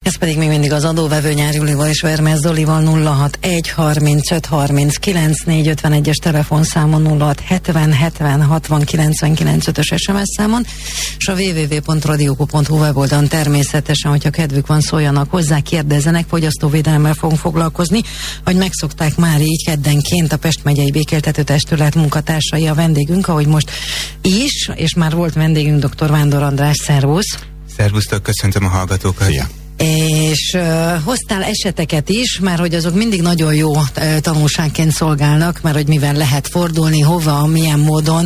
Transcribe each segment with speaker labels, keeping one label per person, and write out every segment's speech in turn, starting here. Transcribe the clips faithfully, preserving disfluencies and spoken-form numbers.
Speaker 1: Ez pedig még mindig az adóvevő Nyár Julival és Vermez Zolival. Nulla hat egy harmincöt harminckilenc négy ötvenegyes telefonszámon, nulla hat hetven hetven hatvan kilencvenkilenc ötös es em es számon, és a double-u double-u double-u pont radióku pont hu weboldalon természetesen, hogyha kedvük van, szóljanak hozzá, kérdezzenek, fogyasztóvédelemmel fogunk foglalkozni, hogy megszokták már így keddenként a Pest megyei Békéltető Testület munkatársai a vendégünk, ahogy most is, és már volt vendégünk dr. Vándor András. Szervusz!
Speaker 2: Szervusztok, köszöntöm a hallgatókat!
Speaker 1: Szia. És uh, hoztál eseteket is, mert hogy azok mindig nagyon jó uh, tanulságként szolgálnak, mert hogy mivel lehet fordulni, hova, milyen módon,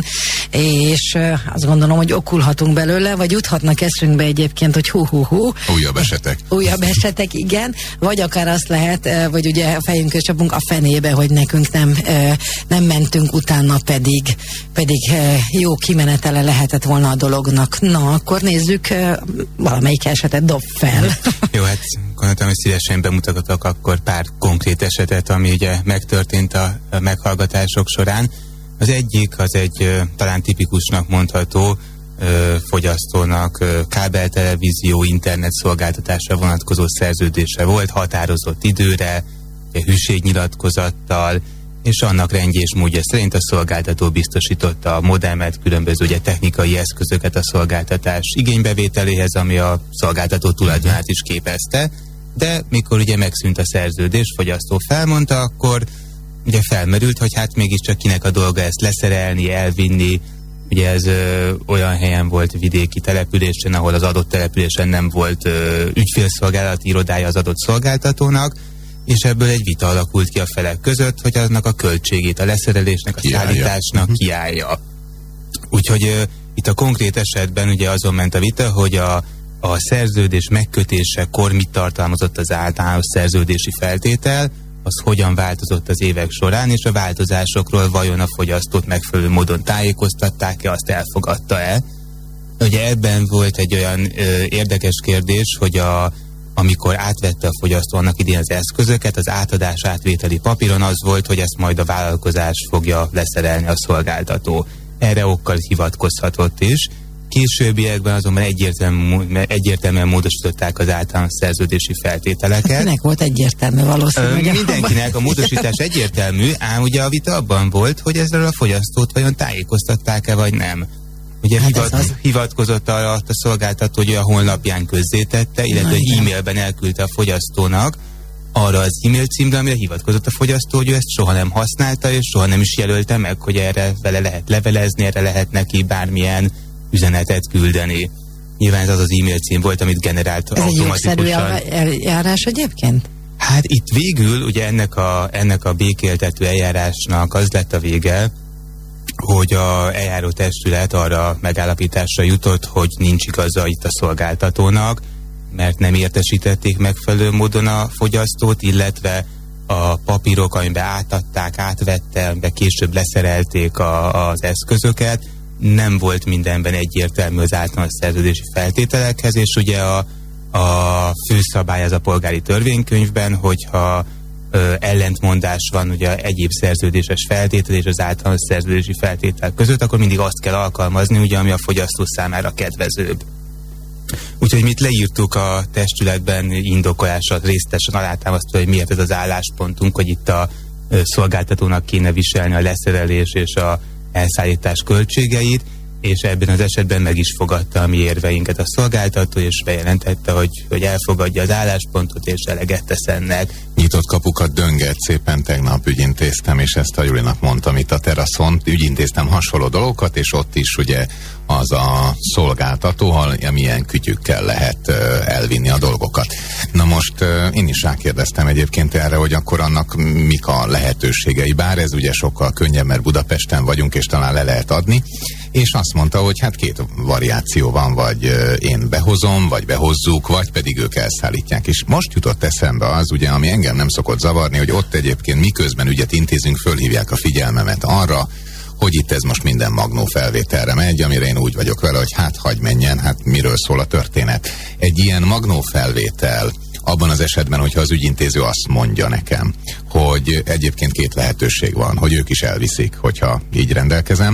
Speaker 1: és uh, azt gondolom, hogy okulhatunk belőle, vagy juthatnak eszünkbe egyébként, hogy hú-hú-hú.
Speaker 3: Újabb esetek.
Speaker 1: Újabb esetek, igen. Vagy akár azt lehet, uh, vagy ugye a fejünkhöz csapunk a fenébe, hogy nekünk nem, uh, nem mentünk utána, pedig, pedig uh, jó kimenetele lehetett volna a dolognak. Na, akkor nézzük, uh, valamelyik esetet dob fel.
Speaker 2: Jó, hát gondoltam, hogy szívesen bemutatok akkor pár konkrét esetet, ami ugye megtörtént a, a meghallgatások során. Az egyik, az egy ö, talán tipikusnak mondható ö, fogyasztónak ö, kábeltelevízió, internet szolgáltatásra vonatkozó szerződése volt, határozott időre, hűségnyilatkozattal, és annak rendje és módja szerint a szolgáltató biztosította a modemet, különböző ugye, technikai eszközöket a szolgáltatás igénybevételéhez, ami a szolgáltató tulajdonát is képezte, de mikor ugye megszűnt a szerződés, fogyasztó felmondta, akkor ugye felmerült, hogy hát mégiscsak kinek a dolga ezt leszerelni, elvinni. Ugye ez ö, olyan helyen volt, vidéki településen, ahol az adott településen nem volt ö, ügyfélszolgálati irodája az adott szolgáltatónak, és ebből egy vita alakult ki a felek között, hogy aznak a költségét, a leszerelésnek, a kiállja. Szállításnak kiállja. Úgyhogy uh, itt a konkrét esetben ugye azon ment a vita, hogy a, a szerződés megkötésekor mit tartalmazott az általános szerződési feltétel, az hogyan változott az évek során, és a változásokról vajon a fogyasztót megfelelő módon tájékoztatták-e, azt elfogadta-e. Ugye ebben volt egy olyan uh, érdekes kérdés, hogy a amikor átvette a fogyasztó annak idén az eszközöket, az átadás átvételi papíron az volt, hogy ezt majd a vállalkozás fogja leszerelni a szolgáltató. Erre okkal hivatkozhatott is. Későbbiekben azonban egyértelmű, egyértelműen módosították az általános szerződési feltételeket.
Speaker 1: Kinek volt egyértelmű valószínűleg?
Speaker 2: Mindenkinek a módosítás egyértelmű, ám ugye a vita abban volt, hogy ezzel a fogyasztót vajon tájékoztatták-e vagy nem. Ugye hát hivat, az... hivatkozott arra a szolgáltató, hogy a honlapján közzétette, illetve Na, e-mailben elküldte a fogyasztónak arra az e-mail címre, amire hivatkozott a fogyasztó, hogy ő ezt soha nem használta, és soha nem is jelölte meg, hogy erre vele lehet levelezni, erre lehet neki bármilyen üzenetet küldeni. Nyilván ez az az e-mail cím volt, amit generált
Speaker 1: ez
Speaker 2: automatikusan.
Speaker 1: Ez egy jogszerű eljárás egyébként?
Speaker 2: Hát itt végül ugye ennek a, ennek a békéltető eljárásnak az lett a vége, hogy a eljáró testület arra megállapításra jutott, hogy nincs igaza itt a szolgáltatónak, mert nem értesítették megfelelő módon a fogyasztót, illetve a papírok, amiben átadták, átvette, amiben később leszerelték a, az eszközöket, nem volt mindenben egyértelmű az általános szerződési feltételekhez, és ugye a, a főszabály az a polgári törvénykönyvben, hogyha Ö, ellentmondás van ugye egyéb szerződéses feltétel és az általános szerződési feltétel között, akkor mindig azt kell alkalmazni, ugye, ami a fogyasztó számára kedvezőbb. Úgyhogy mit leírtuk a testületben indokolással részletesen alátámasztva, hogy miért ez az álláspontunk, hogy itt a ö, szolgáltatónak kéne viselni a leszerelés és a elszállítás költségeit, és ebben az esetben meg is fogadta a mi érveinket a szolgáltató, és bejelentette, hogy, hogy elfogadja az álláspontot, és eleget tesz ennek.
Speaker 3: Nyitott kapukat döngett szépen, tegnap ügyintéztem, és ezt a Julinak mondtam itt a teraszon, ügyintéztem hasonló dolgokat, és ott is ugye az a szolgáltató, amilyen kütyükkel lehet uh, elvinni a dolgokat. Na most uh, én is rákérdeztem egyébként erre, hogy akkor annak mik a lehetőségei, bár ez ugye sokkal könnyebb, mert Budapesten vagyunk, és talán le lehet adni, és azt mondta, hogy hát két variáció van, vagy uh, én behozom, vagy behozzuk, vagy pedig ők elszállítják. És most jutott eszembe az, ugye, ami engem nem szokott zavarni, hogy ott egyébként miközben ügyet intézünk, fölhívják a figyelmemet arra, hogy itt ez most minden magnó felvételre megy, amire én úgy vagyok vele, hogy hát hagy menjen, hát miről szól a történet. Egy ilyen magnó felvétel abban az esetben, hogyha az ügyintéző azt mondja nekem, hogy egyébként két lehetőség van, hogy ők is elviszik, hogyha így rendelkezem,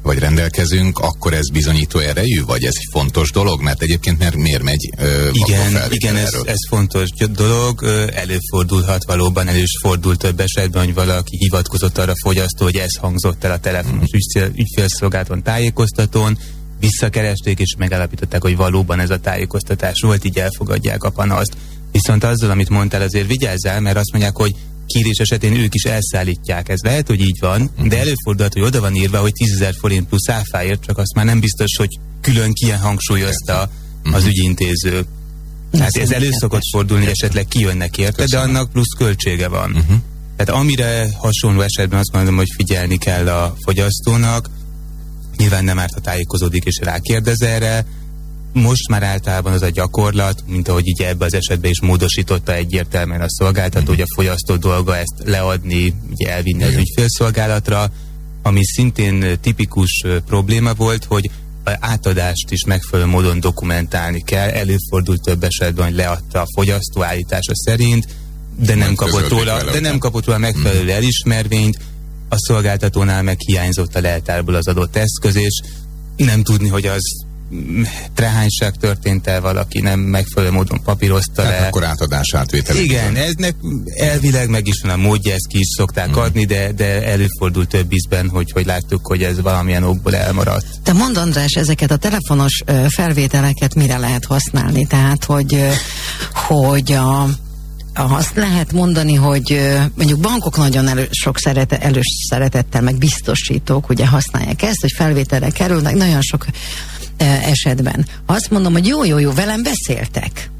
Speaker 3: vagy rendelkezünk, akkor ez bizonyító erejű, vagy ez egy fontos dolog? Mert egyébként mert miért megy ö,
Speaker 2: Igen, igen ez, ez fontos dolog. Előfordulhat valóban, elő is fordul több esetben, hogy valaki hivatkozott arra fogyasztó, hogy ez hangzott el a telefonos hmm. ügyfélszolgálaton, tájékoztatón, visszakeresték és megállapították, hogy valóban ez a tájékoztatás volt, így elfogadják a panaszt. Viszont azzal, amit mondtál, azért vigyázzál, mert azt mondják, hogy kérés esetén ők is elszállítják. Ez lehet, hogy így van, de előfordulhat, hogy oda van írva, hogy tízezer forint plusz áfáért, csak azt már nem biztos, hogy külön ilyen hangsúlyozta az ügyintéző. Tehát ez elő szokott fordulni, hogy esetleg kijönnek érte, de annak plusz költsége van. Uh-huh. Tehát amire hasonló esetben azt mondom, hogy figyelni kell a fogyasztónak, nyilván nem árt, ha tájékozódik és rákérdez erre. Most már általában az a gyakorlat, mint ahogy így ebbe az esetben is módosította egyértelműen a szolgáltató, hogy a fogyasztó dolga ezt leadni, ugye elvinni az ügyfélszolgálatra, ami szintén tipikus probléma volt, hogy átadást is megfelelő módon dokumentálni kell. Előfordult több esetben, hogy leadta a fogyasztó állítása szerint, de nem kapott róla, de nem kapott róla megfelelő elismervényt, a szolgáltatónál meg hiányzott a leltárból az adott eszköz, és nem tudni, hogy az trehányság történt el, valaki nem megfelelő módon papírozta le.
Speaker 3: Akkor átadás átvétel.
Speaker 2: Igen, eznek elvileg meg is van a módja, ezt ki is szokták hmm. adni, de, de előfordul több ízben, hogy, hogy láttuk, hogy ez valamilyen okból elmaradt.
Speaker 1: Te mondd, András, ezeket a telefonos felvételeket mire lehet használni? Tehát, hogy, hogy a azt lehet mondani, hogy mondjuk bankok nagyon elő, sok szerete, elős szeretettel, meg biztosítók ugye használják ezt, hogy felvételre kerülnek nagyon sok esetben. Azt mondom, hogy jó, jó, jó, velem beszéltek.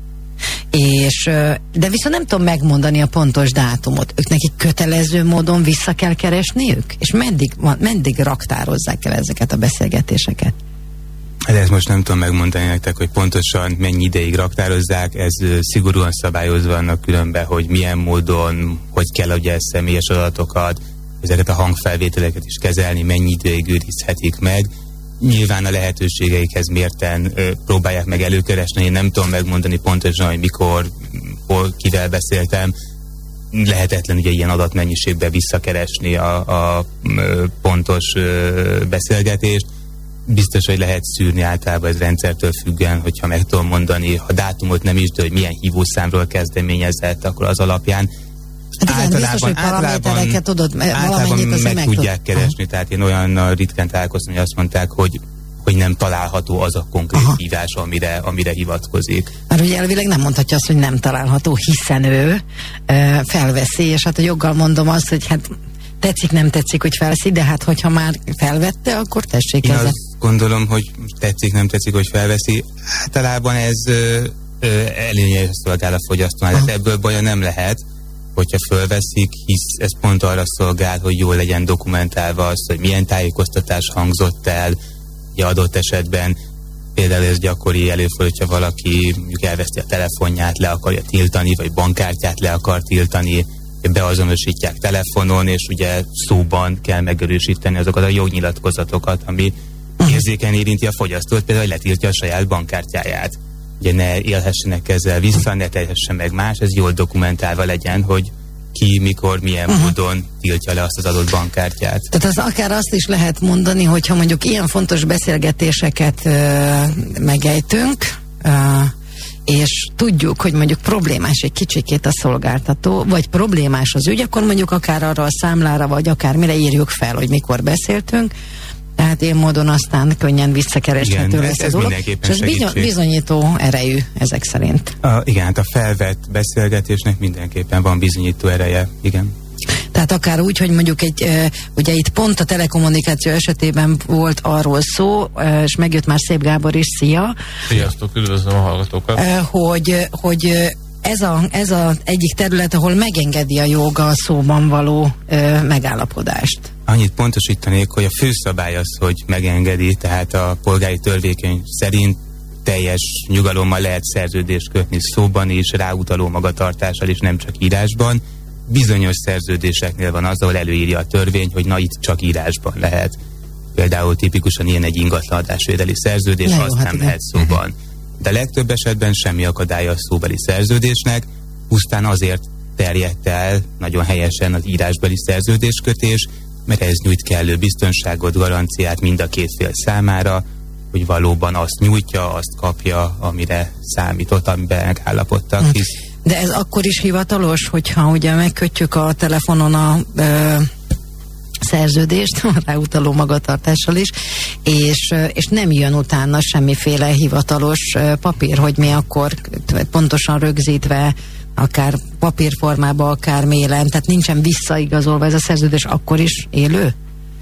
Speaker 1: És, de viszont nem tudom megmondani a pontos dátumot. Ők nekik kötelező módon vissza kell keresniük? És meddig, meddig raktározzák el ezeket a beszélgetéseket?
Speaker 2: Ezt most nem tudom megmondani nektek, hogy pontosan mennyi ideig raktározzák, ez szigorúan szabályozva annak különben, hogy milyen módon, hogy kell ugye személyes adatokat, ezeket a hangfelvételeket is kezelni, mennyi ideig őrizhetik meg. Nyilván a lehetőségeikhez mérten ö, próbálják meg előkeresni, én nem tudom megmondani pontosan, hogy mikor, hol, kivel beszéltem. Lehetetlen ugye ilyen adatmennyiségbe visszakeresni a, a ö, pontos ö, beszélgetést. Biztos, hogy lehet szűrni általában, ez rendszertől függően, hogyha meg tudom mondani, ha dátumot nem is, de hogy milyen hívószámról kezdeményezett, akkor az alapján
Speaker 1: hát igen, általában, biztos, általában, tudod,
Speaker 2: általában meg, meg tudják
Speaker 1: tud.
Speaker 2: keresni,
Speaker 1: Aha.
Speaker 2: tehát én olyan ritkán találkoztam, hogy azt mondták, hogy, hogy nem található az a konkrét Aha. hívás, amire, amire hivatkozik.
Speaker 1: Mert ugye elvileg nem mondhatja azt, hogy nem található, hiszen ő e, felveszi, és hát a joggal mondom azt, hogy hát tetszik, nem tetszik, hogy felveszi, de hát hogyha már felvette, akkor tessék
Speaker 2: én
Speaker 1: ezzel.
Speaker 2: Azt gondolom, hogy tetszik, nem tetszik, hogy felveszi. Általában ez előnyre szolgál a fogyasztónál, tehát ebből baja nem lehet, hogyha fölveszik, hisz ez pont arra szolgál, hogy jól legyen dokumentálva az, hogy milyen tájékoztatás hangzott el, ugye adott esetben. Például ez gyakori előfordul, hogyha valaki elveszti a telefonját, le akarja tiltani, vagy bankkártyát le akar tiltani, beazonosítják telefonon, és ugye szóban kell megerősíteni azokat a jognyilatkozatokat, ami érzéken érinti a fogyasztót, például, hogy letiltja a saját bankkártyáját. Ugye ne élhessenek ezzel vissza, ne tehessen meg más, ez jól dokumentálva legyen, hogy ki, mikor, milyen uh-huh. módon tiltja le azt az adott bankkártyát.
Speaker 1: Tehát az akár azt is lehet mondani, hogyha mondjuk ilyen fontos beszélgetéseket uh, megejtünk, uh, és tudjuk, hogy mondjuk problémás egy kicsikét a szolgáltató, vagy problémás az ügy, akkor mondjuk akár arra a számlára, vagy akár mire írjuk fel, hogy mikor beszéltünk, tehát ilyen módon aztán könnyen visszakereshető
Speaker 2: igen,
Speaker 1: lesz
Speaker 2: ez, ez
Speaker 1: a dolog. És ez
Speaker 2: segítség.
Speaker 1: bizonyító erejű ezek szerint.
Speaker 2: A, igen, hát a felvett beszélgetésnek mindenképpen van bizonyító ereje, igen.
Speaker 1: Tehát akár úgy, hogy mondjuk egy, ugye itt pont a telekommunikáció esetében volt arról szó, és megjött már Szép Gábor is, szia!
Speaker 4: Sziasztok, üdvözlöm a hallgatókat!
Speaker 1: Hogy, hogy ez a, ez a egyik terület, ahol megengedi a jog a szóban való ö, megállapodást.
Speaker 2: Annyit pontosítanék, hogy a főszabály az, hogy megengedi, tehát a polgári törvénykönyv szerint teljes nyugalommal lehet szerződést kötni szóban is, ráutaló magatartással is, nem csak írásban. Bizonyos szerződéseknél van az, ahol előírja a törvény, hogy na itt csak írásban lehet. Például tipikusan ilyen egy ingatlanadásvételi szerződés,
Speaker 1: ja,
Speaker 2: azt
Speaker 1: hát
Speaker 2: nem
Speaker 1: igen.
Speaker 2: lehet szóban. De legtöbb esetben semmi akadálya a szóbeli szerződésnek, pusztán azért terjedt el nagyon helyesen az írásbeli szerződéskötés, mert ez nyújt kellő biztonságot, garanciát mind a két fél számára, hogy valóban azt nyújtja, azt kapja, amire számított, amiben megállapodtak.
Speaker 1: Hmm.
Speaker 2: Hisz...
Speaker 1: De ez akkor is hivatalos, hogyha ugye megkötjük a telefonon a ö, szerződést, ráutaló magatartással is, és, és nem jön utána semmiféle hivatalos papír, hogy mi akkor pontosan rögzítve, akár papírformában, akár mailen, tehát nincsen visszaigazolva ez a szerződés, akkor is élő?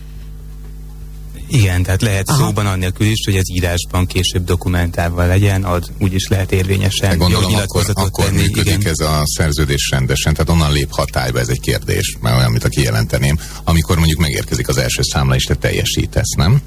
Speaker 2: Igen, tehát lehet Aha. szóban annélkül is, hogy ez írásban később dokumentálva legyen, az úgyis lehet érvényesen.
Speaker 3: De gondolom, akkor, akkor
Speaker 2: tenni,
Speaker 3: működik
Speaker 2: igen.
Speaker 3: ez a szerződés rendesen, tehát onnan lép hatályba, ez egy kérdés, mert olyan, mint a kijelenteném, amikor mondjuk megérkezik az első számla, és te teljesítesz, nem?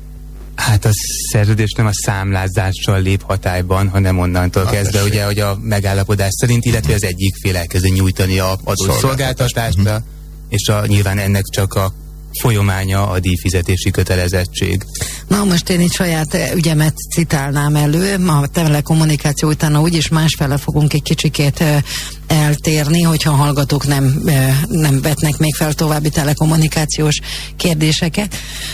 Speaker 2: Hát a szerződés nem a számlázással lép hatályban, hanem onnantól hát kezdve, ugye, hogy a megállapodás szerint, illetve az egyik fél elkezdi nyújtani a adott szolgáltatást, uh-huh. és a, nyilván ennek csak a folyamánya a díjfizetési kötelezettség.
Speaker 1: Na most én itt saját ügyemet citálnám elő, a telekommunikáció utána úgyis másfele fogunk egy kicsikét eltérni, hogyha a hallgatók nem, nem vetnek még fel további telekommunikációs kérdéseket.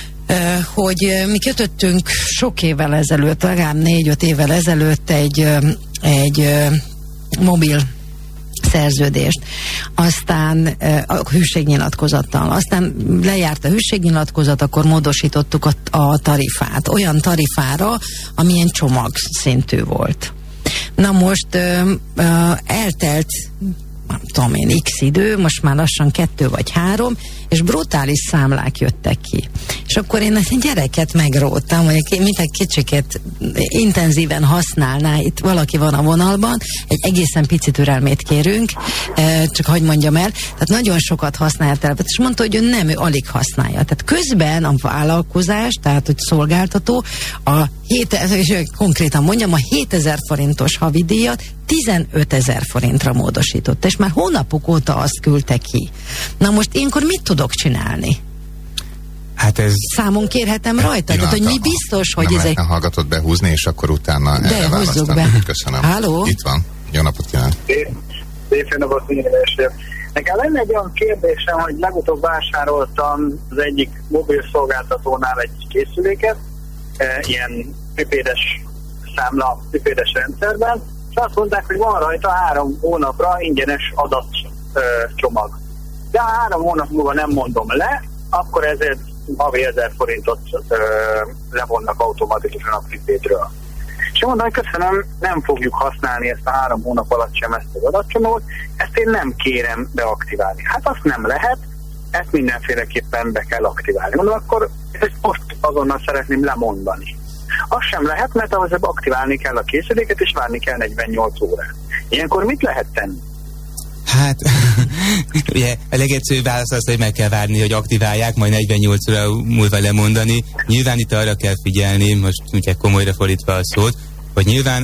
Speaker 1: Hogy mi kötöttünk sok évvel ezelőtt, legalább négy-öt évvel ezelőtt egy, egy mobil szerződést, aztán a hűségnyilatkozattal, aztán lejárt a hűségnyilatkozat, akkor módosítottuk a, a tarifát, olyan tarifára, amilyen csomag szintű volt. Na most ö, ö, eltelt, nem tudom én, x idő, most már lassan kettő vagy három, és brutális számlák jöttek ki. És akkor én a gyereket megróttam, hogy mint egy kicsiket intenzíven használná, itt valaki van a vonalban, egy egészen pici türelmét kérünk, csak hogy mondjam el, tehát nagyon sokat használja a telepet, és mondta, hogy ő nem, ő alig használja. Tehát közben a vállalkozás, tehát hogy szolgáltató, a hét, konkrétan mondjam, a hétezer forintos havidíjat tizenötezer forintra módosított, és már hónapok óta azt küldte ki. Na most ilyenkor mit tudok csinálni?
Speaker 2: Hát ez...
Speaker 1: Számon kérhetem rajta? Tehát, hogy mi biztos, hogy
Speaker 3: nem
Speaker 1: ez egy...
Speaker 3: hallgatott behúzni, és akkor utána
Speaker 1: de húzzuk be.
Speaker 3: Köszönöm.
Speaker 1: Háló?
Speaker 3: Itt van. Jó napot kívánok.
Speaker 5: Szép napot mindenkinek. Nekem lenne egy olyan kérdésem, hogy legutóbb vásároltam az egyik mobil szolgáltatónál egy készüléket, e, ilyen pipédes számla, pipédes rendszerben, és azt mondták, hogy van rajta három hónapra ingyenes adatcsomag. De ha három hónap múlva nem mondom le, akkor ezért havi ezer forintot ö, levonnak automatikusan a pripédről. És mondom, hogy köszönöm, nem fogjuk használni ezt a három hónap alatt sem ezt az adatcsomagot, ezt én nem kérem beaktiválni. Hát azt nem lehet, ezt mindenféleképpen be kell aktiválni. Mondom, akkor ezt most azonnal szeretném lemondani. Azt sem lehet, mert ahhoz aktiválni kell a készüléket, és várni kell negyvennyolc órát. Ilyenkor mit lehet tenni?
Speaker 2: Hát, ugye a legegyszerűbb válasz az, hogy meg kell várni, hogy aktiválják, majd negyvennyolc óra múlva lemondani. Nyilván itt arra kell figyelni, most ugye komolyra fordítva a szót, hogy nyilván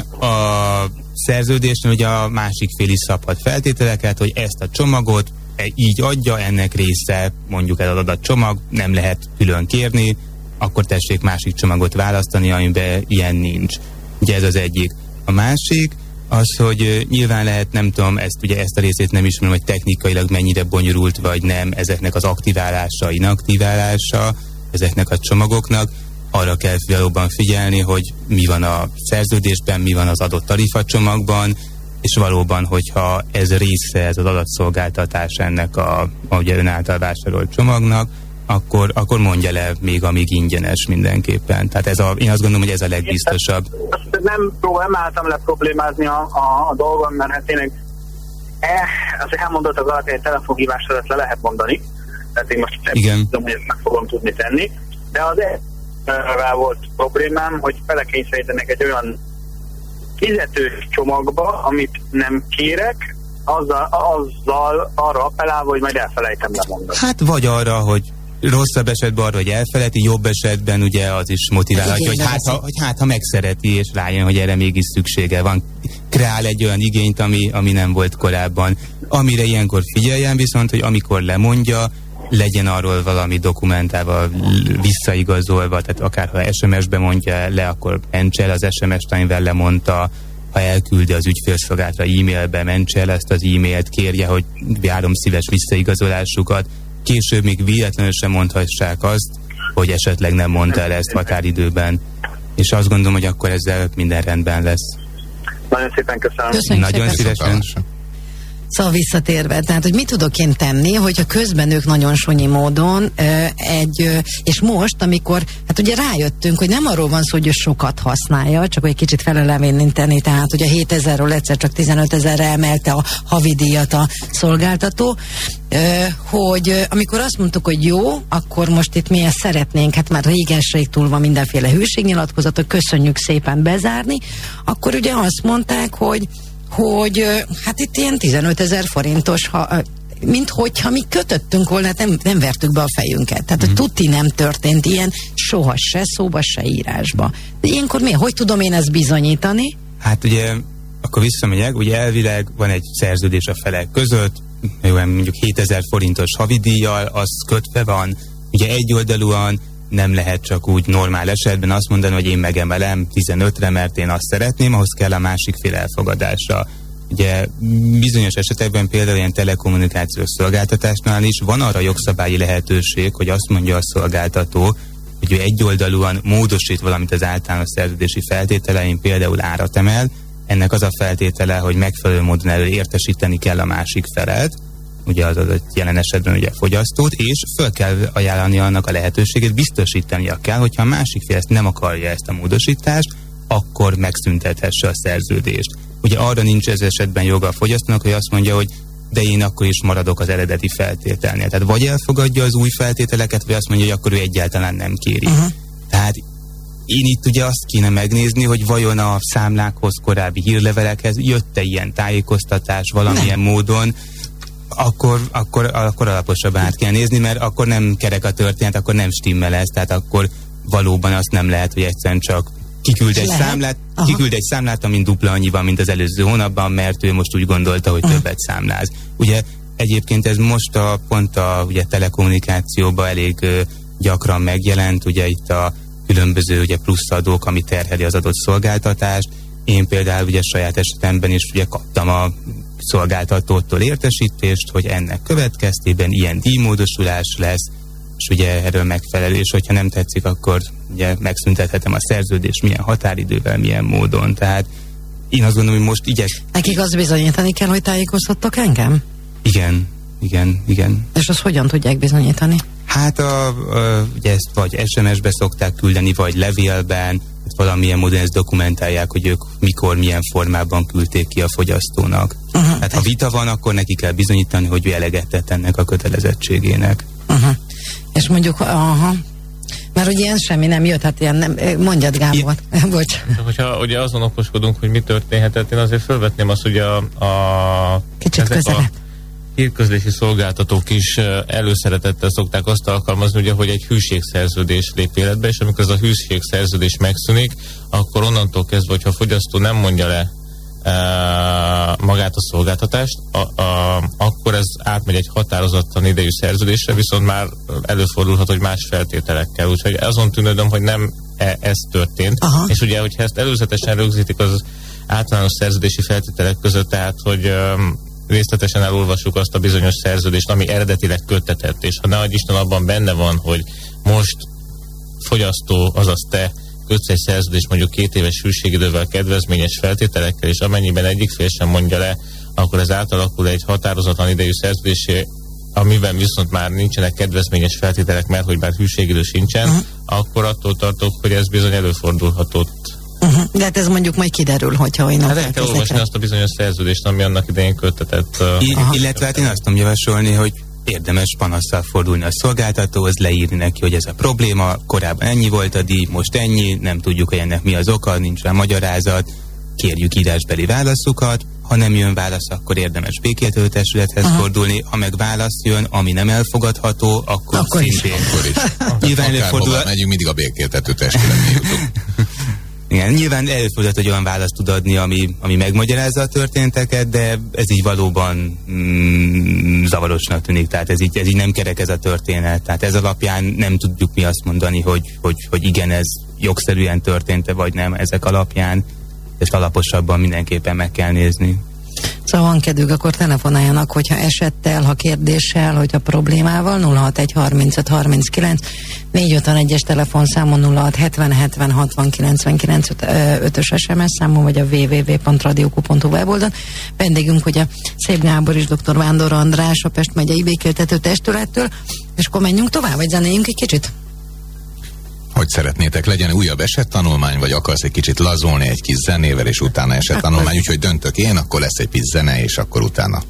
Speaker 2: a szerződésnél ugye a másik fél is szabhat feltételeket, hogy ezt a csomagot így adja, ennek része mondjuk ez az adatcsomag, nem lehet külön kérni, akkor tessék másik csomagot választani, amiben ilyen nincs. Ugye ez az egyik. A másik az, hogy nyilván lehet, nem tudom, ezt, ugye ezt a részét nem ismerem, hogy technikailag mennyire bonyolult vagy nem ezeknek az aktiválása, inaktiválása, ezeknek a csomagoknak. Arra kell valóban figyelni, hogy mi van a szerződésben, mi van az adott tarifacsomagban, és valóban, hogyha ez része, ez az adatszolgáltatás ennek a, ugye ön által vásárolt csomagnak, akkor, akkor mondja le még, amíg ingyenes mindenképpen. Tehát ez a, én azt gondolom, hogy ez a legbiztosabb.
Speaker 5: Azt nem, nem álltam le problémázni a, a, a dolgon, mert hát tényleg eh, az elmondottak alapján egy telefonhívásodat le lehet mondani. Tehát én most nem tudom, hogy ezt meg fogom tudni tenni. De az rá volt problémám, hogy belekényszerítenek egy olyan fizetős csomagba, amit nem kérek, azzal, azzal arra appellálva, hogy majd elfelejtem lemondani.
Speaker 2: Hát vagy arra, hogy rosszabb esetben arra, hogy elfelejti, jobb esetben ugye az is motiválhatja, hogy hát, ha, hogy hát ha megszereti, és rájön, hogy erre mégis szüksége van. Kreál egy olyan igényt, ami, ami nem volt korábban. Amire ilyenkor figyeljen viszont, hogy amikor lemondja, legyen arról valami dokumentával visszaigazolva, tehát akár ha es em es-be mondja le, akkor mentse el az es em es-t, amivel lemondta, ha elküldi az ügyfélszolgálatra e-mailbe, mentse el ezt az e-mailt, kérje, hogy várom szíves visszaigazolásukat, később még véletlenül sem mondhassák azt, hogy esetleg nem mondta el ezt határidőben. És azt gondolom, hogy akkor ezzel minden rendben lesz.
Speaker 5: Nagyon szépen köszönöm.
Speaker 1: Köszönjük
Speaker 2: Nagyon
Speaker 1: szépen.
Speaker 2: szívesen.
Speaker 1: Szóval visszatérve, tehát, hogy mit tudok én tenni, hogyha közben ők nagyon sunyi módon ö, egy, ö, és most, amikor, hát ugye rájöttünk, hogy nem arról van szó, hogy ő sokat használja, csak egy kicsit feleleveníteni, tehát, hogy a hétezerről egyszer csak tizenötezerre emelte a havidíjat a szolgáltató, ö, hogy ö, amikor azt mondtuk, hogy jó, akkor most itt mi ezt szeretnénk, hát már régenség túl van mindenféle hűségnyilatkozatok, köszönjük szépen bezárni, akkor ugye azt mondták, hogy hogy hát itt ilyen tizenötezer forintos, ha, mint hogyha mi kötöttünk volna, hát nem, nem vertük be a fejünket. Tehát, mm. hogy tuti nem történt ilyen soha se szóba, se írásba. De ilyenkor mi? Hogy tudom én ezt bizonyítani?
Speaker 2: Hát ugye, akkor visszamegyek, ugye elvileg van egy szerződés a felek között, mondjuk hétezer forintos havidíjjal, az kötve van, ugye egyoldalúan nem lehet csak úgy normál esetben azt mondani, hogy én megemelem tizenötre, mert én azt szeretném, ahhoz kell a másik fél elfogadása. Ugye bizonyos esetekben például ilyen telekommunikációs szolgáltatásnál is van arra jogszabályi lehetőség, hogy azt mondja a szolgáltató, hogy ő egyoldalúan módosít valamit az általános szerződési feltételein, például árat emel, ennek az a feltétele, hogy megfelelő módon elő értesíteni kell a másik felet, ugye az adott jelen esetben ugye a fogyasztót, és föl kell ajánlani annak a lehetőséget, biztosítania kell, hogyha a másik fél ezt nem akarja, ezt a módosítást, akkor megszüntethesse a szerződést. Ugye arra nincs ez esetben joga a fogyasztónak, hogy azt mondja, hogy de én akkor is maradok az eredeti feltételnél. Tehát vagy elfogadja az új feltételeket, vagy azt mondja, hogy akkor ő egyáltalán nem kéri. Uh-huh. Tehát én itt ugye azt kéne megnézni, hogy vajon a számlákhoz, korábbi hírlevelekhez jött-e ilyen tájékoztatás valamilyen nem. módon, akkor, akkor, akkor alaposabban át kell nézni, mert akkor nem kerek a történet, akkor nem stimmel ez, tehát akkor valóban azt nem lehet, hogy egyszerűen csak kiküld egy lehet? számlát, Aha. kiküld egy számlát, amin dupla annyi van, mint az előző hónapban, mert ő most úgy gondolta, hogy Aha. többet számláz. Ugye egyébként ez most a, pont a ugye, telekommunikációban elég ö, gyakran megjelent, ugye itt a különböző ugye, plusz adók, ami terheli az adott szolgáltatást. Én például ugye saját esetemben is ugye kaptam a szolgáltatótól értesítést, hogy ennek következtében ilyen díjmódosulás lesz, és ugye erről megfelelő, és hogyha nem tetszik, akkor ugye megszüntethetem a szerződést, milyen határidővel, milyen módon. Tehát én azt gondolom, hogy most igyek...
Speaker 1: Nekik azt bizonyítani kell, hogy tájékoztattak engem?
Speaker 2: Igen, igen, igen.
Speaker 1: És azt hogyan tudják bizonyítani?
Speaker 2: Hát a, a, ugye ezt vagy es em es-be szokták küldeni, vagy levélben, valamilyen módon ezt dokumentálják, hogy ők mikor, milyen formában küldték ki a fogyasztónak. Uh-huh. Hát ha vita van, akkor neki kell bizonyítani, hogy ő eleget tett ennek a kötelezettségének.
Speaker 1: Uh-huh. És mondjuk, aha, mert ugye ilyen semmi nem jött, hát ilyen nem, mondjad Gábor, I- bocs.
Speaker 4: Hogyha ugye azon okoskodunk, hogy mi történhetett, én azért felvetném azt, hogy a, a
Speaker 1: kicsit közelebb.
Speaker 4: Hírközlési szolgáltatók is előszeretettel szokták azt alkalmazni, ugye, hogy egy hűségszerződés lép életbe, és amikor ez a hűségszerződés megszűnik, akkor onnantól kezdve, hogyha a fogyasztó nem mondja le e, magát a szolgáltatást, a, a, akkor ez átmegy egy határozatlan idejű szerződésre, viszont már előfordulhat, hogy más feltételekkel. Úgyhogy azon tűnődöm, hogy nem e, ez történt. Aha. És ugye, hogyha ezt előzetesen rögzítik az általános szerződési feltételek között, tehát, hogy um, részletesen elolvassuk azt a bizonyos szerződést, ami eredetileg köttetett, és ha nehogy Isten abban benne van, hogy most fogyasztó, azaz te kötsz egy szerződést mondjuk két éves hűségidővel, kedvezményes feltételekkel, és amennyiben egyik fél sem mondja le, akkor ez átalakul egy határozatlan idejű szerződésé, amiben viszont már nincsenek kedvezményes feltételek, mert hogy már hűségidő sincsen, uh-huh. akkor attól tartok, hogy ez bizony előfordulhatott.
Speaker 1: Uh-huh. De hát ez mondjuk majd kiderül, hogyha olyan
Speaker 4: hát el kell olvasni azt a bizonyos szerződést, ami annak idején köttetett. Uh,
Speaker 2: I- illetve hát én azt tudom javasolni, hogy érdemes panasszal fordulni a szolgáltatóhoz, leírni neki, hogy ez a probléma, korábban ennyi volt a díj, most ennyi, nem tudjuk, hogy ennek mi az oka, nincs rá magyarázat, kérjük írásbeli válaszokat, ha nem jön válasz, akkor érdemes békéltetőtestülethez fordulni, ha meg válasz jön, ami nem elfogadható, akkor,
Speaker 1: akkor
Speaker 2: szintén.
Speaker 3: Is. Akkor is.
Speaker 2: Nyilván előfordul...
Speaker 3: megyünk, mindig a békéltetőtestületbe jutunk.
Speaker 2: Igen, nyilván előfordult, hogy olyan választ tud adni, ami, ami megmagyarázza a történteket, de ez így valóban mm, zavarosnak tűnik, tehát ez így, ez így nem kerek ez a történet. Tehát ez alapján nem tudjuk mi azt mondani, hogy, hogy, hogy igen, ez jogszerűen történt-e, vagy nem ezek alapján. Ezt alaposabban mindenképpen meg kell nézni.
Speaker 1: Szóval van kedvük, akkor telefonáljanak, hogyha esettel, ha kérdéssel, hogyha problémával, nulla hat egy harmincöt harminckilenc négyszázötvenegyes telefonszámon, nulla hat hetven hetven hatvan kilencvenkilenc ötös es em es számon, vagy a double-u double-u double-u pont radióku pont hu weboldalon. Vendégünk ugye Szép Gábor és dr. Vándor András, a Pest megyei Békéltető Testülettől, és akkor menjünk tovább, vagy zenéljünk egy kicsit?
Speaker 3: Hogy szeretnétek, legyen újabb esettanulmány, vagy akarsz egy kicsit lazulni egy kis zenével, és utána esettanulmány, úgyhogy döntök én, akkor lesz egy kis zene, és akkor utána.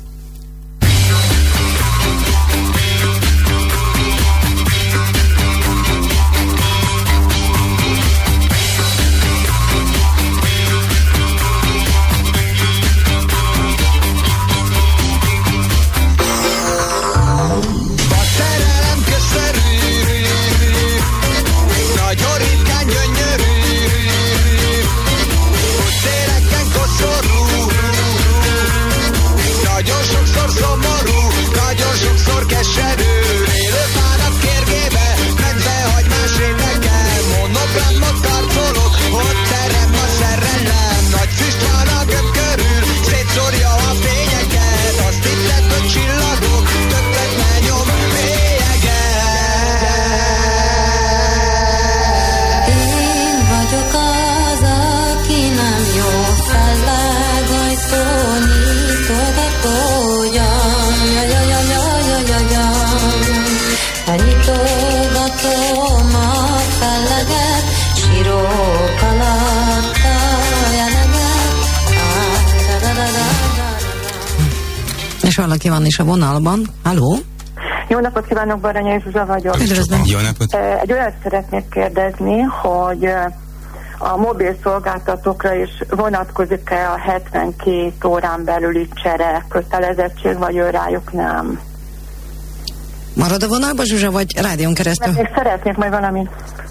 Speaker 1: És valaki van is a vonalban. Halló?
Speaker 6: Jó napot kívánok, Baranyai Zsuzsa vagyok.
Speaker 1: Üdvözlöm.
Speaker 2: Jó napot.
Speaker 6: Egy olyat szeretnék kérdezni, hogy a mobil szolgáltatókra is vonatkozik-e a hetvenkét órán belüli csere kötelezettség, vagy ő rájuk nem?
Speaker 1: Marad a vonalba, Zsuzsa, vagy rádión keresztül?
Speaker 6: Mert még szeretnék majd valamit.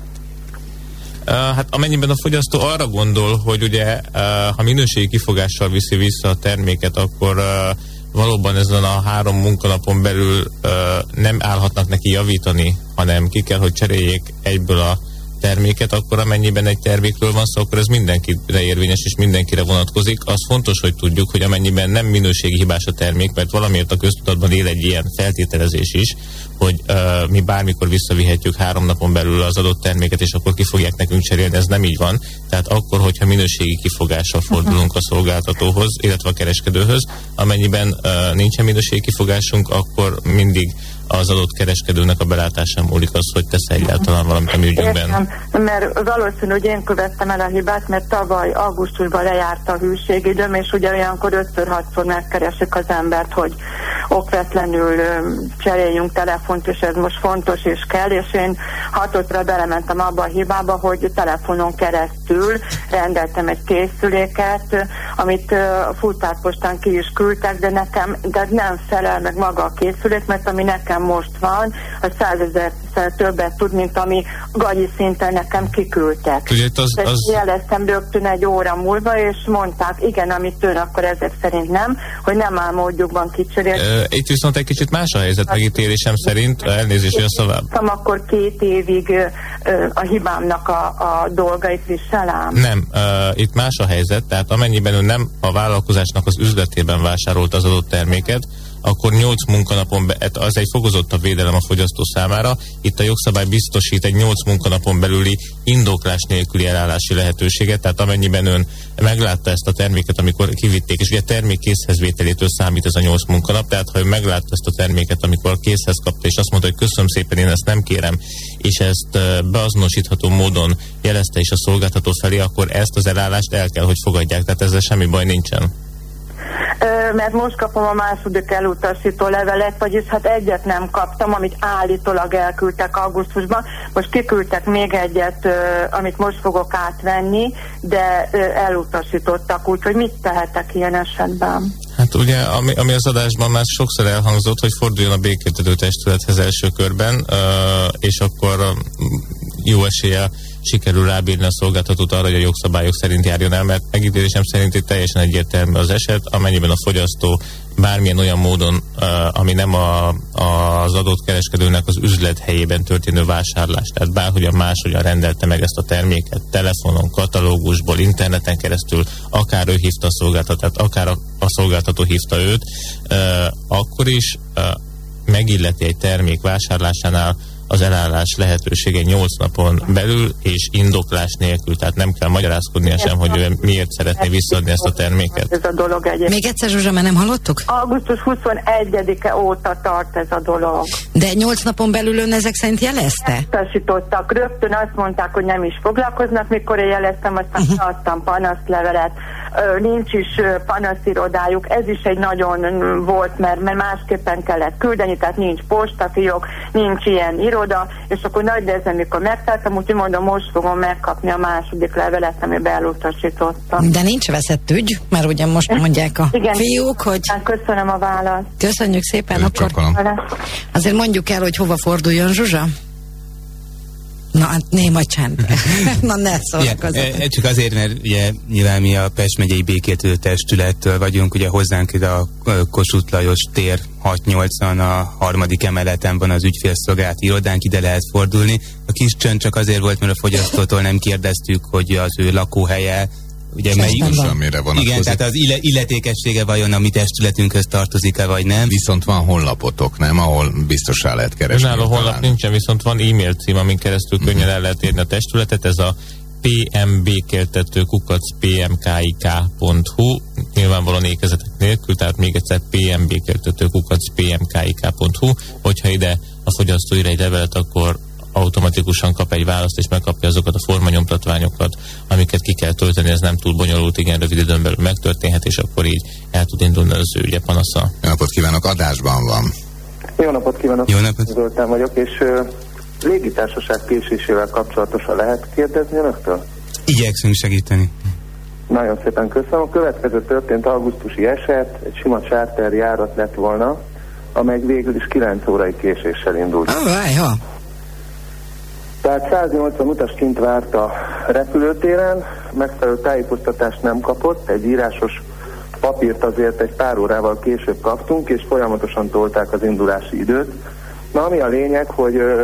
Speaker 4: Uh, hát amennyiben a fogyasztó arra gondol, hogy ugye uh, ha minőségi kifogással viszi vissza a terméket, akkor uh, valóban ezen a három munkanapon belül uh, nem állhatnak neki javítani, hanem ki kell, hogy cseréljék egyből a terméket, akkor amennyiben egy termékről van szó, akkor ez mindenkire érvényes és mindenkire vonatkozik. Az fontos, hogy tudjuk, hogy amennyiben nem minőségi hibás a termék, mert valamiért a köztudatban él egy ilyen feltételezés is, hogy uh, mi bármikor visszavihetjük három napon belül az adott terméket, és akkor ki fogják nekünk cserélni, ez nem így van. Tehát akkor, hogyha minőségi kifogással fordulunk a szolgáltatóhoz, illetve a kereskedőhöz, amennyiben uh, nincsen minőségi kifogásunk, akkor mindig az adott kereskedőnek a belátásán múlik az, hogy tesz egyáltalán valamit a mi ügyünkben.
Speaker 6: Értem, mert valószínű, hogy én követtem el a hibát, mert tavaly augusztusban lejárt a hűségidőm, és ugye olyankor ötször-hatszor megkeresik az embert, hogy okvetlenül cseréljünk telefont, és ez most fontos és kell, és én hatodra belementem abba a hibába, hogy telefonon keresztül rendeltem egy készüléket, amit a futárpostán ki is küldtek, de nekem de nem felel meg maga a készülék, mert ami nekem most van, a százezerszer többet tud, mint ami gagyi szinten nekem kiküldtek.
Speaker 4: Ugye az, az...
Speaker 6: Jeleztem rögtön egy óra múlva, és mondták, igen, amit ön, akkor ezek szerint nem, hogy nem álmodjukban kicserélni.
Speaker 4: Uh, itt viszont egy kicsit más a helyzet megítélésem szerint, elnézést, hogy a szavább.
Speaker 6: Akkor két évig uh, uh, a hibámnak a, a dolgait viselem?
Speaker 4: Nem, uh, itt más a helyzet, tehát amennyiben ön nem a vállalkozásnak az üzletében vásárolt az adott terméket, akkor nyolc munkanapon, be, az egy fokozottabb védelem a fogyasztó számára. Itt a jogszabály biztosít egy nyolc munkanapon belüli indoklás nélküli elállási lehetőséget, tehát amennyiben ön meglátta ezt a terméket, amikor kivitték, és ugye termék készhezvételétől számít ez a nyolc munkanap, tehát ha ön meglátta ezt a terméket, amikor készhez kapta, és azt mondta, hogy köszönöm szépen, én ezt nem kérem, és ezt beazonosítható módon jelezte is a szolgáltató felé, akkor ezt az elállást el kell, hogy fogadják, tehát ezzel semmi baj nincsen.
Speaker 6: Mert most kapom a második elutasító levelet, vagyis hát egyet nem kaptam, amit állítólag elküldtek augusztusban. Most kiküldtek még egyet, amit most fogok átvenni, de elutasítottak, úgyhogy mit tehetek ilyen esetben?
Speaker 4: Hát ugye, ami, ami az adásban már sokszor elhangzott, hogy forduljon a Békéltető Testülethez első körben, és akkor jó eséllyel sikerül rábírni a szolgáltatót arra, hogy a jogszabályok szerint járjon el, mert megítélésem szerint itt teljesen egyértelmű az eset, amennyiben a fogyasztó bármilyen olyan módon, uh, ami nem a, a, az adott kereskedőnek az üzlethelyében történő vásárlás, tehát bárhogyan máshogyan rendelte meg ezt a terméket, telefonon, katalógusból, interneten keresztül, akár ő hívta a szolgáltatót, akár a, a szolgáltató hívta őt, uh, akkor is uh, megilleti egy termék vásárlásánál az elállás lehetősége nyolc napon belül, és indoklás nélkül, tehát nem kell magyarázkodnia sem, hogy ő miért szeretné visszaadni ezt a terméket.
Speaker 6: Ez a dolog egyébként.
Speaker 1: Még egyszer, Zsuzsa, mert nem hallottuk?
Speaker 6: augusztus huszonegyedike óta tart ez a dolog.
Speaker 1: De nyolc napon belül ön ezek szerint jelezte?
Speaker 6: Utasítottak, rögtön azt mondták, hogy nem is foglalkoznak, mikor én jeleztem, aztán uh-huh. adtam panaszlevelet. Nincs is panaszirodájuk, ez is egy nagyon volt, mert, mert másképpen kellett küldeni, tehát nincs postafiók, nincs ilyen iroda, és akkor nagy nehezen, mikor megtaláltam, úgyhogy mondom, most fogom megkapni a második levelet, amiben elutasítottam.
Speaker 1: De nincs veszett ügy, mert ugye most mondják a
Speaker 6: igen,
Speaker 1: fiúk, hogy...
Speaker 6: Köszönöm a választ.
Speaker 1: Köszönjük szépen,
Speaker 3: Én
Speaker 1: akkor
Speaker 3: csakolom.
Speaker 1: Azért mondjuk el, hogy hova forduljon, Zsuzsa? Na, néma csend. Na, ne szórakozzatok.
Speaker 2: Ja, csak azért, mert ugye nyilván mi a Pest megyei békéltető testülettől vagyunk, ugye hozzánk ide a Kossuth Lajos tér hat nyolcvan a harmadik emeleten van az ügyfélszolgálati irodánk, ide lehet fordulni. A kis csönd csak azért volt, mert a fogyasztótól nem kérdeztük, hogy az ő lakóhelye, ugye melyik... Igen, tehát az illetékessége vajon a mi testületünkhöz tartozik-e, vagy nem.
Speaker 3: Viszont van honlapotok, nem? Ahol biztos rá lehet keresni.
Speaker 4: Önálló honlap nincsen, viszont van e-mail cím, amin keresztül uh-huh. könnyen el lehet érni a testületet, ez a pmbékeltető kukac pmkik pont hu, nyilvánvalóan ékezetek nélkül, tehát még egyszer pmbékeltető kukac pmkik pont hu, hogyha ide a fogyasztó ír egy levelet, akkor automatikusan kap egy választ, és megkapja azokat a formanyomtatványokat, amiket ki kell tölteni, ez nem túl bonyolult, igen, rövid időn belül megtörténhet, és akkor így el tud indulni az ő ügye panasza.
Speaker 3: Jó napot kívánok, adásban van.
Speaker 5: Jó napot kívánok,
Speaker 2: Jó napot.
Speaker 5: Zoltán vagyok, és uh, légitársaság késésével kapcsolatosan lehet kérdezni önöktől?
Speaker 2: Igyekszünk segíteni.
Speaker 5: Nagyon szépen köszönöm. A következő történt augusztusi eset, egy sima charter járat lett volna, amely végül is kilenc órai késéssel indult.
Speaker 1: Ah, jó.
Speaker 5: Tehát száznyolcvan utas kint várt a repülőtéren, megfelelő tájékoztatást nem kapott, egy írásos papírt azért egy pár órával később kaptunk, és folyamatosan tolták az indulási időt. Na, ami a lényeg, hogy ö,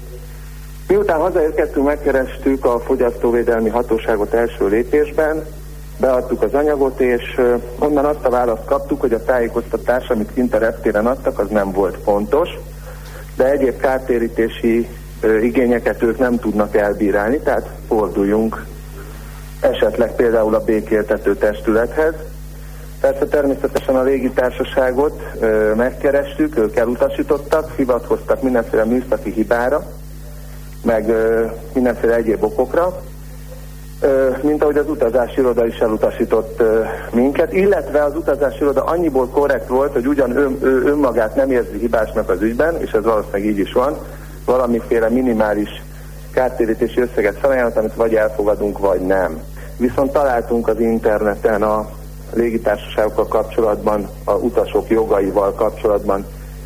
Speaker 5: miután hazaérkeztünk, megkerestük a fogyasztóvédelmi hatóságot első lépésben, beadtuk az anyagot, és ö, onnan azt a választ kaptuk, hogy a tájékoztatás, amit kint a reptéren adtak, az nem volt pontos, de egyéb kártérítési igényeket ők nem tudnak elbírálni, tehát forduljunk esetleg például a békéltető testülethez. Persze természetesen a légitársaságot ö, megkerestük, ők elutasítottak, hivatkoztak mindenféle műszaki hibára, meg ö, mindenféle egyéb okokra, ö, mint ahogy az utazási iroda is elutasított ö, minket, illetve az utazási iroda annyiból korrekt volt, hogy ugyan ön, ő önmagát nem érzi hibásnak az ügyben, és ez valószínűleg így is van, valamiféle minimális kártérítési összeget felajánlott, amit vagy elfogadunk, vagy nem. Viszont találtunk az interneten a légitársaságokkal kapcsolatban, a utasok jogaival kapcsolatban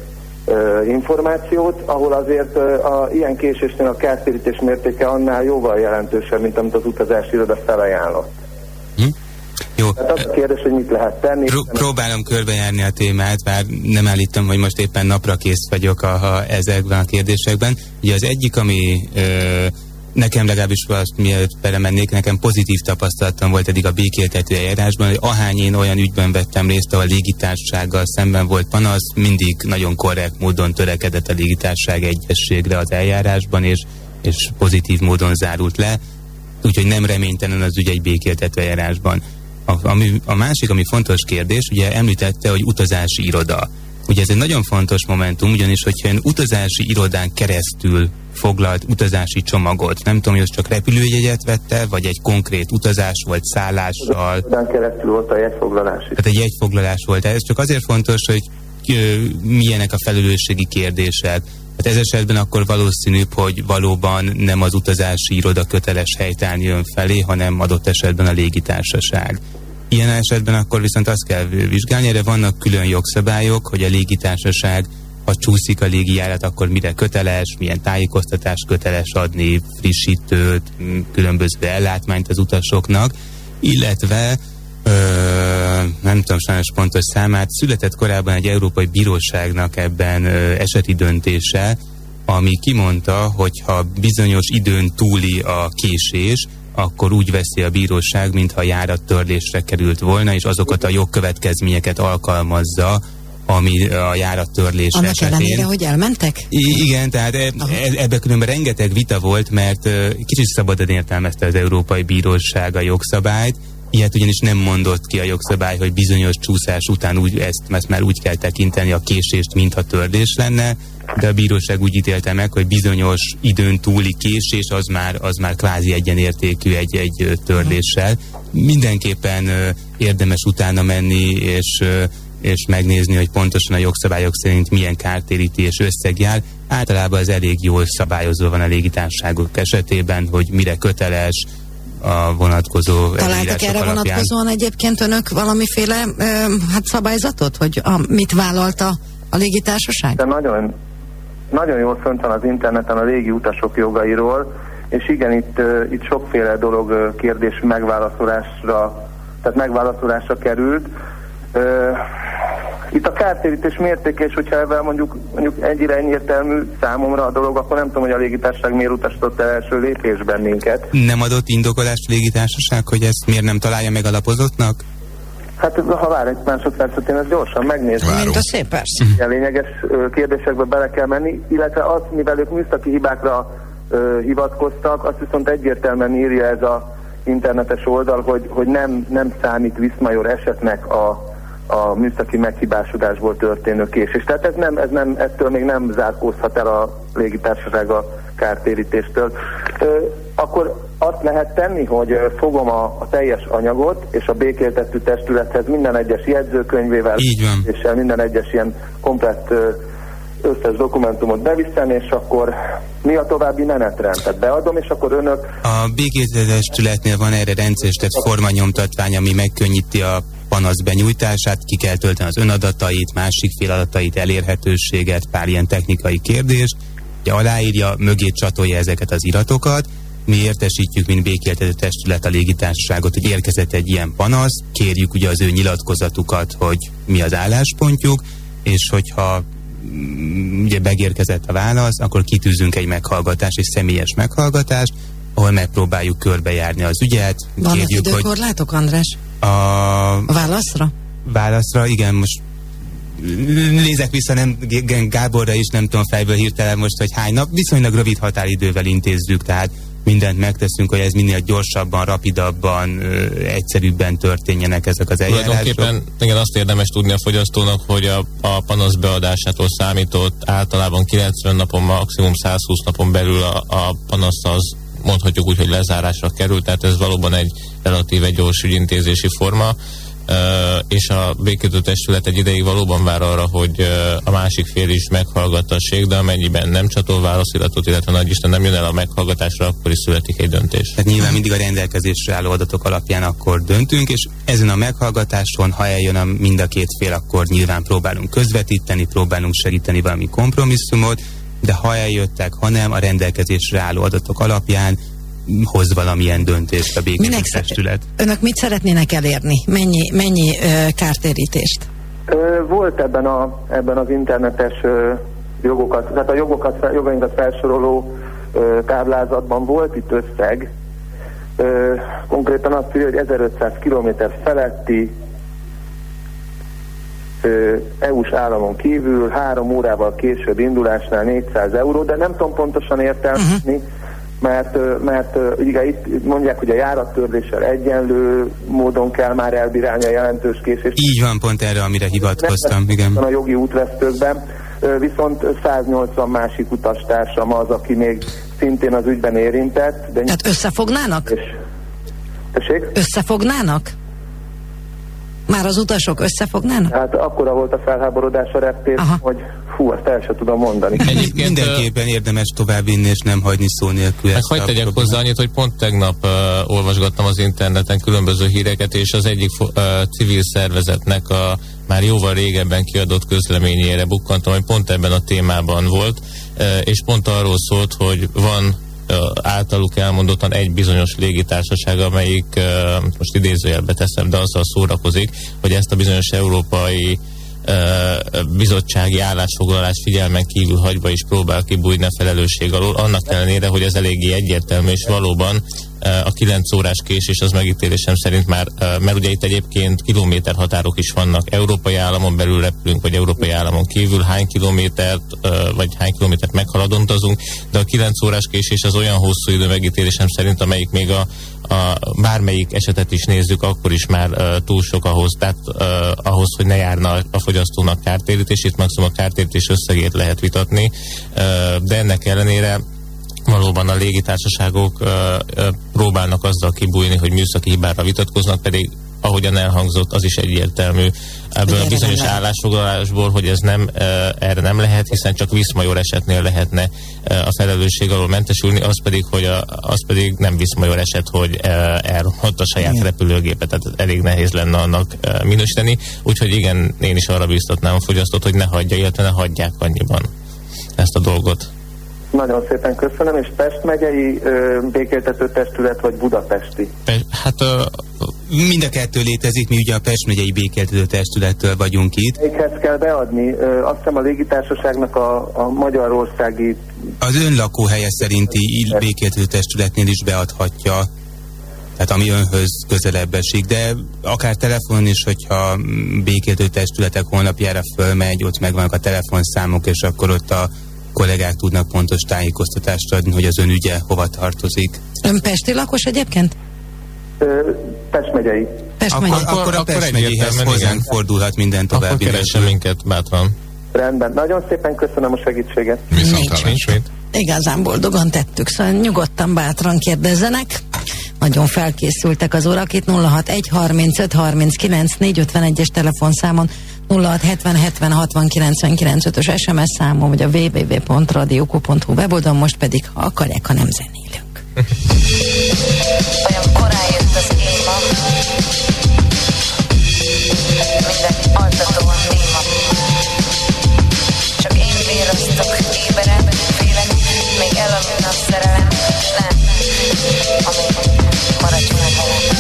Speaker 5: ö, információt, ahol azért ö, a ilyen késésnél a kártérítés mértéke annál jóval jelentősebb, mint amit az utazási iroda felajánlott.
Speaker 2: Hm? Jó.
Speaker 5: Tehát az a kérdés, hogy mit lehet tenni.
Speaker 2: Pró- próbálom körbejárni a témát, bár nem állítom, hogy most éppen napra kész vagyok a, a, ezekben a kérdésekben. Ugye az egyik, ami ö, nekem legalábbis azt mielőtt belemennék, nekem pozitív tapasztalatom volt eddig a békéltető eljárásban, hogy ahány én olyan ügyben vettem részt, ahol a légitársasággal szemben volt panasz, mindig nagyon korrekt módon törekedett a légitársaság egyességre az eljárásban, és, és pozitív módon zárult le, úgyhogy nem reménytelen az ügy egy békéltető eljárásban. A, ami, a másik, ami fontos kérdés, ugye említette, hogy utazási iroda. Ugye ez egy nagyon fontos momentum, ugyanis hogyha ön utazási irodán keresztül foglalt utazási csomagot, nem tudom, hogy az csak repülőjegyet vette, vagy egy konkrét utazás volt szállással.
Speaker 5: Irodán keresztül volt a jegyfoglalás is.
Speaker 2: Tehát egy jegyfoglalás volt. Ez csak azért fontos, hogy ö, milyenek a felelősségi kérdések. Hát ez esetben akkor valószínűbb, hogy valóban nem az utazási iroda köteles helytállni ön felé, hanem adott esetben a légitársaság. Ilyen esetben akkor viszont azt kell vizsgálni, erre vannak külön jogszabályok, hogy a légitársaság ha csúszik a légijárat, akkor mire köteles, milyen tájékoztatást köteles adni, frissítőt, különböző ellátmányt az utasoknak, illetve Ö, nem tudom sajnos pontos számát, született korábban egy Európai Bíróságnak ebben ö, eseti döntése, ami kimondta, hogy ha bizonyos időn túli a késés, akkor úgy veszi a bíróság, mintha járattörlésre került volna, és azokat a jogkövetkezményeket alkalmazza, ami a járattörlés
Speaker 1: annak
Speaker 2: esetén.
Speaker 1: ellenére, hogy elmentek?
Speaker 2: I- igen, tehát e- ebben különben rengeteg vita volt, mert ö, kicsit szabadon értelmezte az Európai Bíróság a jogszabályt. Ilyet ugyanis nem mondott ki a jogszabály, hogy bizonyos csúszás után úgy, ezt, ezt már úgy kell tekinteni a késést, mintha törlés lenne, de a bíróság úgy ítélte meg, hogy bizonyos időn túli késés az már, az már kvázi egyenértékű egy, egy törléssel. Mindenképpen ö, érdemes utána menni, és, ö, és megnézni, hogy pontosan a jogszabályok szerint milyen kártérítés összeg jár. Általában ez elég jól szabályozva van a légitársaságok esetében, hogy mire köteles a vonatkozó
Speaker 1: találtak erre alapján. Vonatkozóan egyébként önök valamiféle ö, hát szabályzatot, hogy a, mit vállalta a légitársaság?
Speaker 7: De nagyon, nagyon jól fönt van az interneten a légi utasok jogairól, és igen, itt, uh, itt sokféle dolog uh, kérdés megválaszolásra, tehát megválaszolásra került. Uh, Itt a kártérítés mértéke, és hogyha ebben mondjuk, mondjuk egyre egyértelmű számomra a dolog, akkor nem tudom, hogy a légitársaság miért utasított el első lépésben minket.
Speaker 2: Nem adott indokolást a légitársaság, hogy ezt miért nem találja meg alapozottnak?
Speaker 7: Hát ha vár egy másodpercet, én ezt gyorsan megnézem.
Speaker 1: Mint a szép, persze.
Speaker 7: Ilyen lényeges ö, kérdésekbe bele kell menni, illetve az, mivel ők műszaki hibákra ö, hivatkoztak, azt viszont egyértelműen írja ez a internetes oldal, hogy, hogy nem, nem számít Viszmajor esetnek a a műszaki meghibásodásból történő késés. Tehát ez nem, ez nem, ettől még nem zárkózhat el a légitársaság a kártérítéstől. Ö, akkor azt lehet tenni, hogy fogom a, a teljes anyagot, és a békéltető testülethez minden egyes jegyzőkönyvével, és minden egyes ilyen komplett összes dokumentumot beviszem, és akkor mi a további menetrend? Tehát beadom, és akkor önök...
Speaker 2: A békéltető testületnél van erre rendszeresített formanyomtatvány, ami megkönnyíti a panasz benyújtását, ki kell tölteni az önadatait, másik fél adatait, elérhetőséget, pár ilyen technikai kérdést, ugye aláírja, mögé csatolja ezeket az iratokat, mi értesítjük, mint békéltető testület a légitársaságot, hogy érkezett egy ilyen panasz, kérjük ugye az ő nyilatkozatukat, hogy mi az álláspontjuk, és hogyha ugye megérkezett a válasz, akkor kitűzünk egy meghallgatást, egy személyes meghallgatást, ahol megpróbáljuk körbejárni az ügyet.
Speaker 1: Vannak időkorlátok, hogy András?
Speaker 2: A...
Speaker 1: a válaszra?
Speaker 2: Válaszra, igen, most nézek vissza, nem Gáborra is, nem tudom fejből hirtelen most, hogy hány nap, viszonylag rövid határidővel intézzük, tehát mindent megteszünk, hogy ez minél gyorsabban, rapidabban, ö, egyszerűbben történjenek ezek az eljárások.
Speaker 4: Tulajdonképpen igen, azt érdemes tudni a fogyasztónak, hogy a, a panasz beadásától számított általában kilencven napon, maximum száz húsz napon belül a, a panasz az mondhatjuk úgy, hogy lezárásra kerül, tehát ez valóban egy relatíve gyors ügyintézési forma, uh, és a békéltető testület egy ideig valóban vár arra, hogy uh, a másik fél is meghallgattassék, de amennyiben nem csatol válasziratot, illetve nagyisten nem jön el a meghallgatásra, akkor is születik egy döntés.
Speaker 2: Tehát nyilván mindig a rendelkezésre álló adatok alapján akkor döntünk, és ezen a meghallgatáson, ha eljön a mind a két fél, akkor nyilván próbálunk közvetíteni, próbálunk segíteni valami kompromisszumot, de ha eljöttek, ha nem, a rendelkezésre álló adatok alapján hoz valamilyen döntést a békéltető testület.
Speaker 1: Önök mit szeretnének elérni? Mennyi, mennyi ö, kártérítést?
Speaker 7: Ö, volt ebben, a, ebben az internetes ö, jogokat, tehát a jogokat, jogainkat felsoroló ö, táblázatban volt itt összeg. Ö, konkrétan azt írja, hogy ezerötszáz kilométer feletti é u-s államon kívül három órával később indulásnál négyszáz euró, de nem tudom pontosan értelmezni, uh-huh. mert, mert ugye itt mondják, hogy a járattörléssel egyenlő módon kell már elbírálni a jelentős késést.
Speaker 2: Így van, pont erre, amire hivatkoztam, igen.
Speaker 7: A jogi útvesztőkben, viszont száznyolcvan másik utastársam az, aki még szintén az ügyben érintett. De
Speaker 1: tehát összefognának?
Speaker 7: És, tessék?
Speaker 1: Összefognának? Már az utasok összefognának?
Speaker 7: Hát akkora volt a felháborodás a reptér, hogy fú, azt el sem tudom mondani.
Speaker 2: Egyébként mindenképpen érdemes továbbvinni, és nem hagyni szó nélkül.
Speaker 4: Meg hagyd tegyek hozzá annyit, hogy pont tegnap uh, olvasgattam az interneten különböző híreket, és az egyik uh, civil szervezetnek a már jóval régebben kiadott közleményére bukkantam, hogy pont ebben a témában volt, uh, és pont arról szólt, hogy van általuk elmondottan egy bizonyos légitársaság, amelyik, most idézőjelbe teszem, de azzal szórakozik, hogy ezt a bizonyos európai bizottsági állásfoglalás figyelmen kívül hagyva is próbál kibújni a felelősség alól, annak ellenére, hogy ez eléggé egyértelmű, és valóban a kilenc órás késés az megítélésem szerint már, mert ugye itt egyébként kilométerhatárok is vannak, európai államon belül repülünk, vagy európai államon kívül, hány kilométert, vagy hány kilométert meghaladon utazunk, de a kilenc órás késés az olyan hosszú idő megítélésem szerint, amelyik még a, a bármelyik esetet is nézzük, akkor is már uh, túl sok ahhoz, tehát uh, ahhoz, hogy ne járna a fogyasztónak kártérítés, itt maximum a kártérítés összegét lehet vitatni, uh, de ennek ellenére valóban a légitársaságok uh, uh, próbálnak azzal kibújni, hogy műszaki hibára vitatkoznak, pedig ahogyan elhangzott, az is egyértelmű ebből a bizonyos állásfoglalásból, hogy ez nem, uh, erre nem lehet, hiszen csak Viszmajor esetnél lehetne uh, a felelősség alól mentesülni, az pedig, hogy a, az pedig nem Viszmajor eset, hogy uh, elromlott a saját igen. repülőgépet, tehát elég nehéz lenne annak uh, minősíteni, úgyhogy igen, én is arra biztatnám a fogyasztót, hogy ne hagyja, illetve ne hagyják annyiban ezt a dolgot.
Speaker 7: Nagyon szépen köszönöm, és Pest megyei ö, békéltető testület, vagy budapesti?
Speaker 2: Pe- hát ö, mind a kettő létezik, mi ugye a Pest megyei békéltető testülettől vagyunk itt.
Speaker 7: Melyikhez kell beadni? Ö, azt hiszem a légitársaságnak a, a magyarországi...
Speaker 2: Az önlakóhelye szerinti békéltető testületnél is beadhatja, tehát ami önhöz közelebb esik, de akár telefonon is, hogyha békéltető testületek honlapjára fölmegy, ott megvannak a telefonszámok, és akkor ott a kollégák tudnak pontos tájékoztatást adni, hogy az ön ügye hova tartozik.
Speaker 1: Ön pesti lakos egyébként?
Speaker 7: Ö, Pest megyei.
Speaker 1: Pest
Speaker 2: akkor,
Speaker 1: megyei.
Speaker 2: akkor, akkor a Pest megyéhez hozzánk igen. fordulhat minden további.
Speaker 4: Akkor keressen minket bátran.
Speaker 7: Rendben. Nagyon szépen köszönöm a segítséget.
Speaker 3: Viszontlátásra.
Speaker 1: Igazán boldogan tettük, szóval nyugodtan bátran kérdezzenek. Nagyon felkészültek az órak itt nulla hat egy harmincöt harminckilenc négy ötvenegyes telefonszámon, nulla hat hetven hetven hatvan kilencvenkilenc ötös es em es számon, vagy a double-u double-u double-u pont radiokó pont hu weboldalon, most pedig, ha akarják, ha nem zenélünk.
Speaker 8: Olyan korán jött az éva, minden altatóan néma. Csak én véroztok, éberen, félek, még elavul a szerelem. Nem, ami maradjon a velem.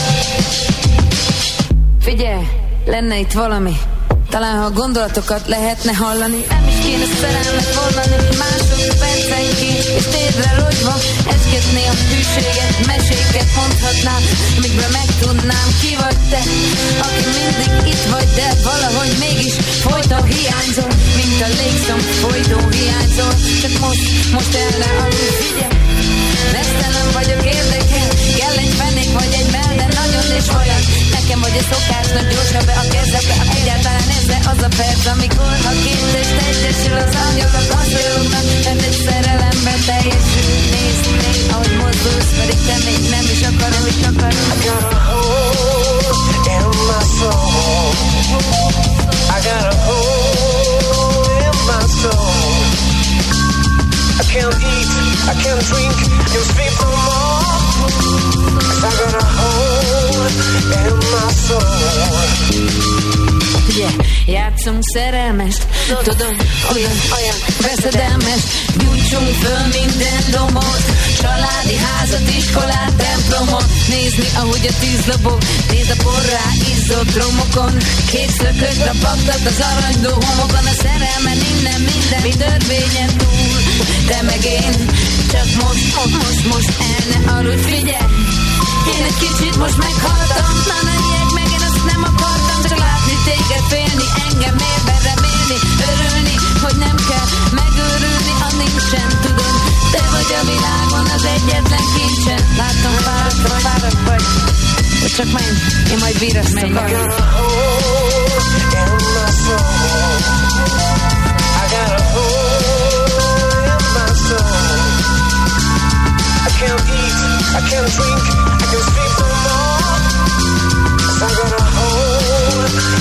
Speaker 8: Figyelj, lenne itt valami, talán ha a gondolatokat lehetne hallani. Nem is kéne szerelmet vallani, másodpercenként és térdre rogyva esgetné a hűséget, meséket mondhatnám, amikből megtudnám, ki vagy te, aki mindig itt vagy, de valahogy mégis folyton hiányzol, mint a légszom folytó hiányzol. Csak most, most el ne aludj, figyelj, mesztelen vagyok, érdekel, kell egy fenék vagy egy mell, de nagyon és olyan. Nekem vagy a szokásnak gyorsabb be a kezebe, egyáltalán ezzel az a perc, amikor ha két és teljesül az angyalok, azt jólognak, mert egy szerelemben teljesül. Nézd, nézd, ahogy mozdulsz, pedig te még nem is akar, nem is akar. I got a hole in my soul, I got a hole in my soul. I can't eat, I can't drink, and sleep no more, 'cause I got a hole in my soul. Yeah, játszunk szerelmest, tudom, olyan, olyan veszedelmes, gyújtsunk föl minden domot, családi házat, iskolát, templomot, nézni, ahogy a tűz lobog, nézd a porrá izzott romokon, kétszökött a paktat az aranyló homokon, a szerelmen innen minden törvényen túl, te meg én, csak most, most, most, most el ne aludj, figyelj, én egy kicsit most meghaltam, na ne ijedj meg, én azt nem akartam, csak látni téged, félni, engem mérbe remélni, örülni, hogy nem kell megőrülni, a nincsen, tudod, te vagy a világon az egyetlen kincsen, látom, fáradt, fáradt vagy, de csak menj, én majd virasztok a hív. I got a hole in my soul, I can't eat, I can't drink, I can't sleep no more, 'cause I got a hole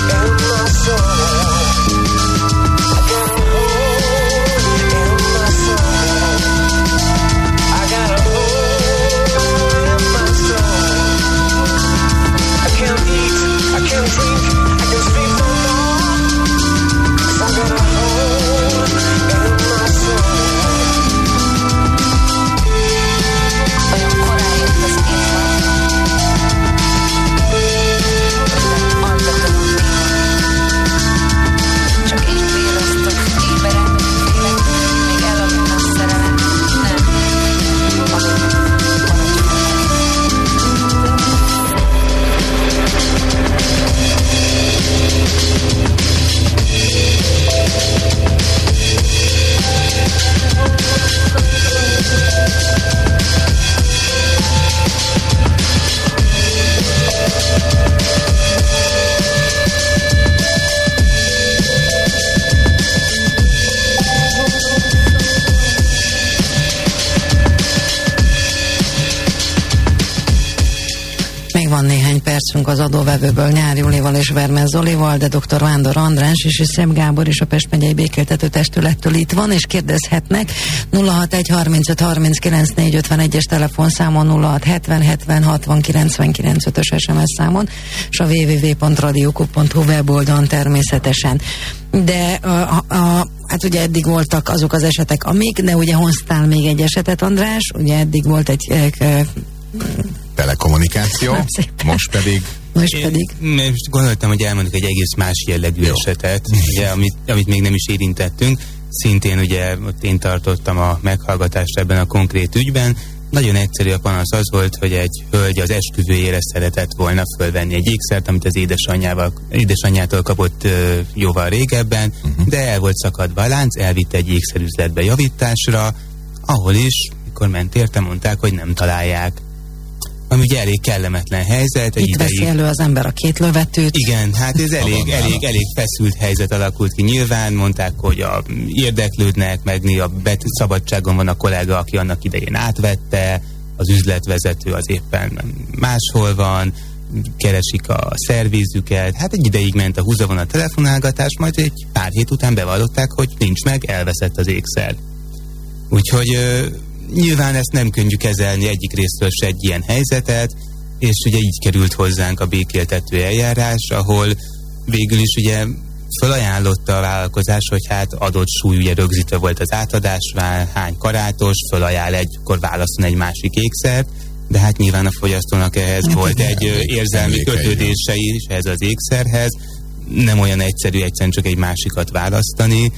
Speaker 1: néhány percünk az adóvevőből Nyár Julival és Vermez Zolival, de dr. Vándor András és Szem Gábor is a Pest megyei békéltető testülettől itt van, és kérdezhetnek. Nulla hat egy harmincöt harminckilenc négy ötvenegyes telefonszámon, nulla hat hetven hetven hatvan kilencvenkilenc ötös es em es számon, és a double-u double-u double-u pont radiokub pont hu weboldalon természetesen. De a, a, a, hát ugye eddig voltak azok az esetek, amik, de ugye hoztál még egy esetet, András, ugye eddig volt egy e, e,
Speaker 3: telekommunikáció, most pedig
Speaker 1: most pedig
Speaker 2: Én most gondoltam, hogy elmondjuk egy egész más jellegű Jó. esetet, ugye, amit, amit még nem is érintettünk. Szintén ugye ott én tartottam a meghallgatást ebben a konkrét ügyben. Nagyon egyszerű a panasz az volt, hogy egy hölgy az esküvőjére szeretett volna fölvenni egy ékszert, amit az édesanyjával, édesanyjától kapott uh, jóval régebben, uh-huh. de el volt szakadva a lánc, elvitte egy ékszerüzletbe javításra, ahol is, mikor ment érte, mondták, hogy nem találják. Ami ugye elég kellemetlen helyzet.
Speaker 1: Itt ideig... veszi elő az ember a két lövetőt.
Speaker 2: Igen, hát ez elég, elég, elég feszült helyzet alakult ki nyilván. Mondták, hogy a, érdeklődnek, meg a bet, szabadságon van a kollega, aki annak idején átvette, az üzletvezető az éppen máshol van, keresik a szervizüket. Hát egy ideig ment a húzavon a telefonálgatás, majd egy pár hét után bevallották, hogy nincs meg, elveszett az ékszer. Úgyhogy nyilván ezt nem könnyű kezelni egyik részről se egy ilyen helyzetet, és ugye így került hozzánk a békéltető eljárás, ahol végül is ugye felajánlotta a vállalkozás, hogy hát adott súly, ugye rögzítve volt az átadásnál, hány karátos, felajánl egy, akkor válaszol egy másik ékszert, de hát nyilván a fogyasztónak ehhez hát volt egy elég, érzelmi elég kötődése is ehhez az ékszerhez, nem olyan egyszerű egyszerűen csak egy másikat választani.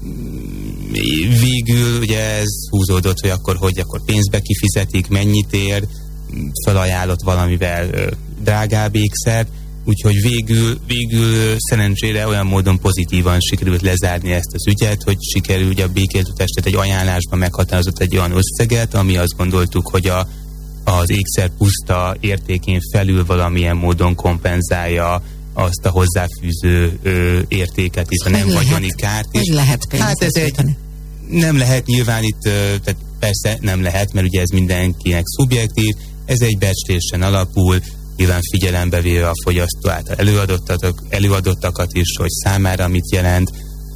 Speaker 2: Végül ugye ez húzódott, hogy akkor hogy akkor pénzbe kifizetik, mennyit ér, felajánlott valamivel ö, drágább ékszert, úgyhogy végül, végül szerencsére olyan módon pozitívan sikerült lezárni ezt az ügyet, hogy sikerül ugye a békéltető testet egy ajánlásban meghatározott egy olyan összeget, ami azt gondoltuk, hogy a, az ékszer puszta értékén felül valamilyen módon kompenzálja azt a hozzáfűző ö, értéket, hiszen nem vagyoni kárt is.
Speaker 1: Hogy lehet pénzt
Speaker 2: hát ez egy, nem lehet nyilván itt, ö, tehát persze nem lehet, mert ugye ez mindenkinek szubjektív, ez egy becslésen alapul, nyilván figyelembe véve a fogyasztó által előadottak, előadottakat is, hogy számára mit jelent,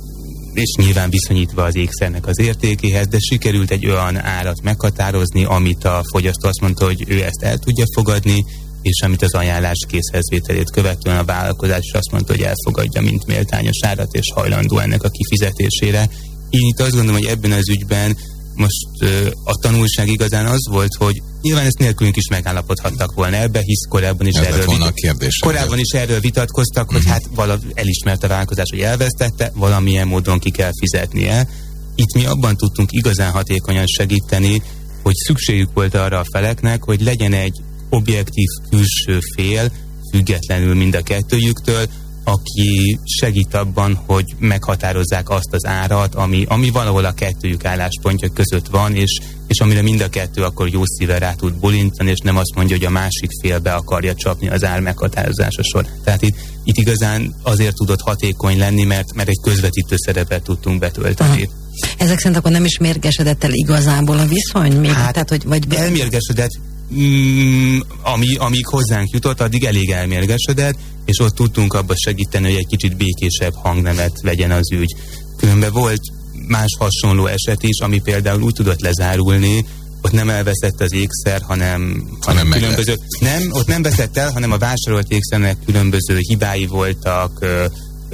Speaker 2: és nyilván viszonyítva az ékszernek az értékéhez, de sikerült egy olyan árat meghatározni, amit a fogyasztó azt mondta, hogy ő ezt el tudja fogadni, és amit az ajánlás készhezvételét követően a vállalkozás is azt mondta, hogy elfogadja, mint méltányos árat, és hajlandó ennek a kifizetésére. Én itt azt gondolom, hogy ebben az ügyben most ö, a tanulság igazán az volt, hogy nyilván ezt nélkülünk is megállapodhattak volna ebbe, hisz korábban is, erről, vit- korábban is erről vitatkoztak, hogy uh-huh. hát vala, elismerte a vállalkozás, hogy elvesztette, valamilyen módon ki kell fizetnie. Itt mi abban tudtunk igazán hatékonyan segíteni, hogy szükségük volt arra a feleknek, hogy legyen egy objektív külső fél, függetlenül mind a kettőjüktől, aki segít abban, hogy meghatározzák azt az árat, ami, ami valahol a kettőjük álláspontja között van, és, és amire mind a kettő akkor jó szívvel rá tud bolintani, és nem azt mondja, hogy a másik fél be akarja csapni az ár meghatározása sor. Tehát itt, itt igazán azért tudott hatékony lenni, mert, mert egy közvetítő szerepet tudtunk betölteni. Aha.
Speaker 1: Ezek szerint akkor nem is mérgesedett el igazából a viszony? Még?
Speaker 2: Hát
Speaker 1: Tehát, hogy, vagy...
Speaker 2: elmérgesedett, mm, ami, amíg hozzánk jutott, addig elég elmérgesedett, és ott tudtunk abba segíteni, hogy egy kicsit békésebb hangnemet vegyen az ügy. Különben volt más hasonló eset is, ami például úgy tudott lezárulni, ott nem elveszett az ékszer, hanem, hanem különböző... Nem, ott nem veszett el, hanem a vásárolt ékszernek különböző hibái voltak, ö,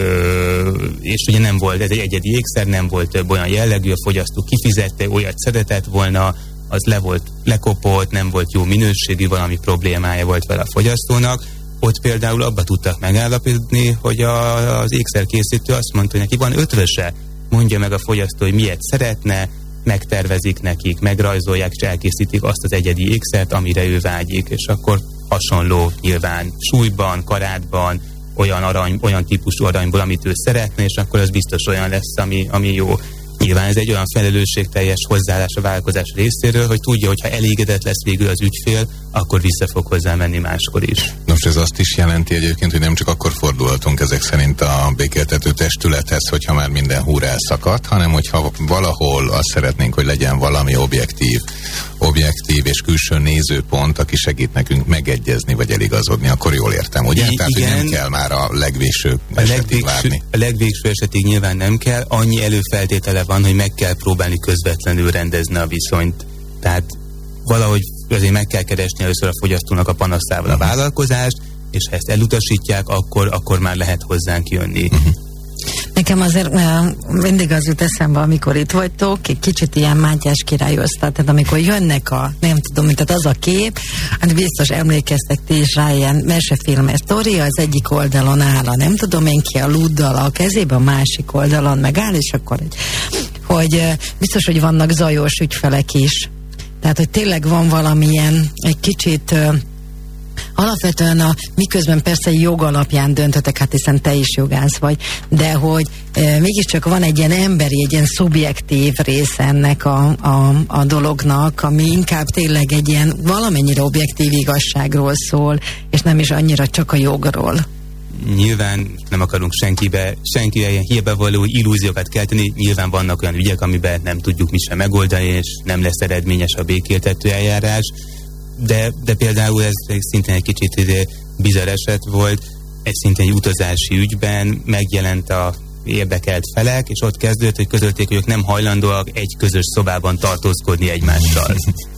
Speaker 2: ö, és ugye nem volt, ez egy egyedi ékszer, nem volt több olyan jellegű, a fogyasztó kifizette, olyat szeretett volna, az le volt, lekopott, nem volt jó minőségű, valami problémája volt vele a fogyasztónak. Ott például abba tudtak megállapítani, hogy a, az ékszerkészítő azt mondta, hogy neki van ötvöse, mondja meg a fogyasztó, hogy miért szeretne, megtervezik nekik, megrajzolják, és elkészítik azt az egyedi ékszert, amire ő vágyik, és akkor hasonló nyilván súlyban, karátban, olyan, arany, olyan típusú aranyból, amit ő szeretne, és akkor az biztos olyan lesz, ami, ami jó. Nyilván ez egy olyan felelősségteljes hozzáállás a vállalkozás részéről, hogy tudja, hogy ha elégedett lesz végül az ügyfél, akkor vissza fog hozzá menni máskor is.
Speaker 3: Nos, ez azt is jelenti egyébként, hogy nem csak akkor fordulhatunk ezek szerint a békéltető testülethez, hogyha már minden húr elszakadt, hanem hogyha valahol azt szeretnénk, hogy legyen valami objektív objektív és külső nézőpont, aki segít nekünk megegyezni vagy eligazodni, akkor jól értem, ugye?
Speaker 2: I-
Speaker 3: Tehát,
Speaker 2: igen.
Speaker 3: hogy nem kell már a legvégső
Speaker 2: A
Speaker 3: esetig
Speaker 2: legvégső,
Speaker 3: várni.
Speaker 2: a legvégső esetig nyilván nem kell, annyi előfeltétele van, hogy meg kell próbálni közvetlenül rendezni a viszonyt. Tehát valahogy azért meg kell keresni először a fogyasztónak a panaszával a vállalkozást, és ha ezt elutasítják, akkor, akkor már lehet hozzánk jönni.
Speaker 3: Uh-huh.
Speaker 1: Nekem azért uh, mindig az jut eszembe, amikor itt vagytok, egy kicsit ilyen Mátyás király osztat, tehát amikor jönnek a, nem tudom, mint tehát az a kép, hát biztos emlékeztek ti is rá, ilyen mesefilmes sztori, az egyik oldalon áll a nem tudom én ki a luddal a kezébe, a másik oldalon megáll, és akkor egy, hogy uh, biztos, hogy vannak zajos ügyfelek is. Tehát, hogy tényleg van valamilyen egy kicsit uh, alapvetően a, miközben persze jog alapján döntöttek, hát hiszen te is jogász vagy, de hogy e, mégiscsak van egy ilyen emberi, egy ilyen szubjektív része ennek a, a, a dolognak, ami inkább tényleg egy ilyen valamennyire objektív igazságról szól, és nem is annyira csak a jogról.
Speaker 2: Nyilván nem akarunk senkibe, senkibe ilyen hiábavaló illúziókat kelteni, nyilván vannak olyan ügyek, amiben nem tudjuk mi sem megoldani, és nem lesz eredményes a békéltető eljárás, de, de például ez szintén egy kicsit bizarr eset volt, ez szintén egy utazási ügyben megjelent a érdekelt felek, és ott kezdődött, hogy közölték, hogy ők nem hajlandóak egy közös szobában tartózkodni egymással.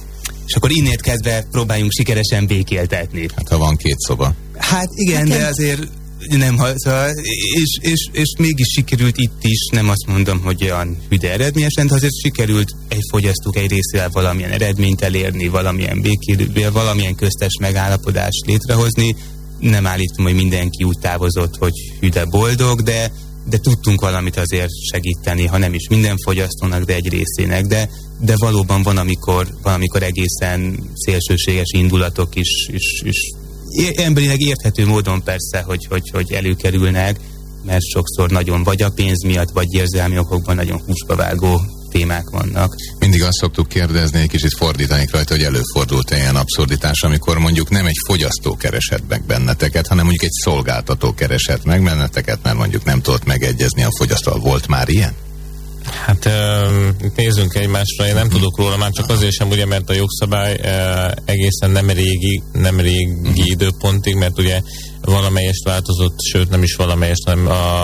Speaker 2: És akkor innét kezdve próbáljunk sikeresen békéltetni.
Speaker 3: Hát ha van két szoba.
Speaker 2: Hát igen, de azért nem, szóval, és, és, és mégis sikerült itt is, nem azt mondom, hogy olyan hüde eredményesen, de azért sikerült egy fogyasztók egy részével valamilyen eredményt elérni, valamilyen békélő, valamilyen köztes megállapodást létrehozni. Nem állítom, hogy mindenki úgy távozott, hogy hüde boldog, de, de tudtunk valamit azért segíteni, ha nem is minden fogyasztónak, de egy részének, de, de valóban van, amikor, van, amikor egészen szélsőséges indulatok is, is, is emberileg érthető módon persze, hogy, hogy, hogy előkerülnek, mert sokszor nagyon vagy a pénz miatt, vagy érzelmi okokban nagyon húsba vágó témák vannak.
Speaker 3: Mindig azt szoktuk kérdezni, egy kicsit fordítanék rajta, hogy előfordult ilyen abszurditás, amikor mondjuk nem egy fogyasztó keresett meg benneteket, hanem mondjuk egy szolgáltató keresett meg benneteket, mert mondjuk nem tudott megegyezni a fogyasztóval. Volt már ilyen?
Speaker 4: Hát uh, nézzünk egymásra, én nem uh-huh. tudok róla, már csak azért sem, ugye, mert a jogszabály uh, egészen nem régi, nem régi uh-huh. időpontig, mert ugye valamelyest változott, sőt nem is valamelyest, hanem a,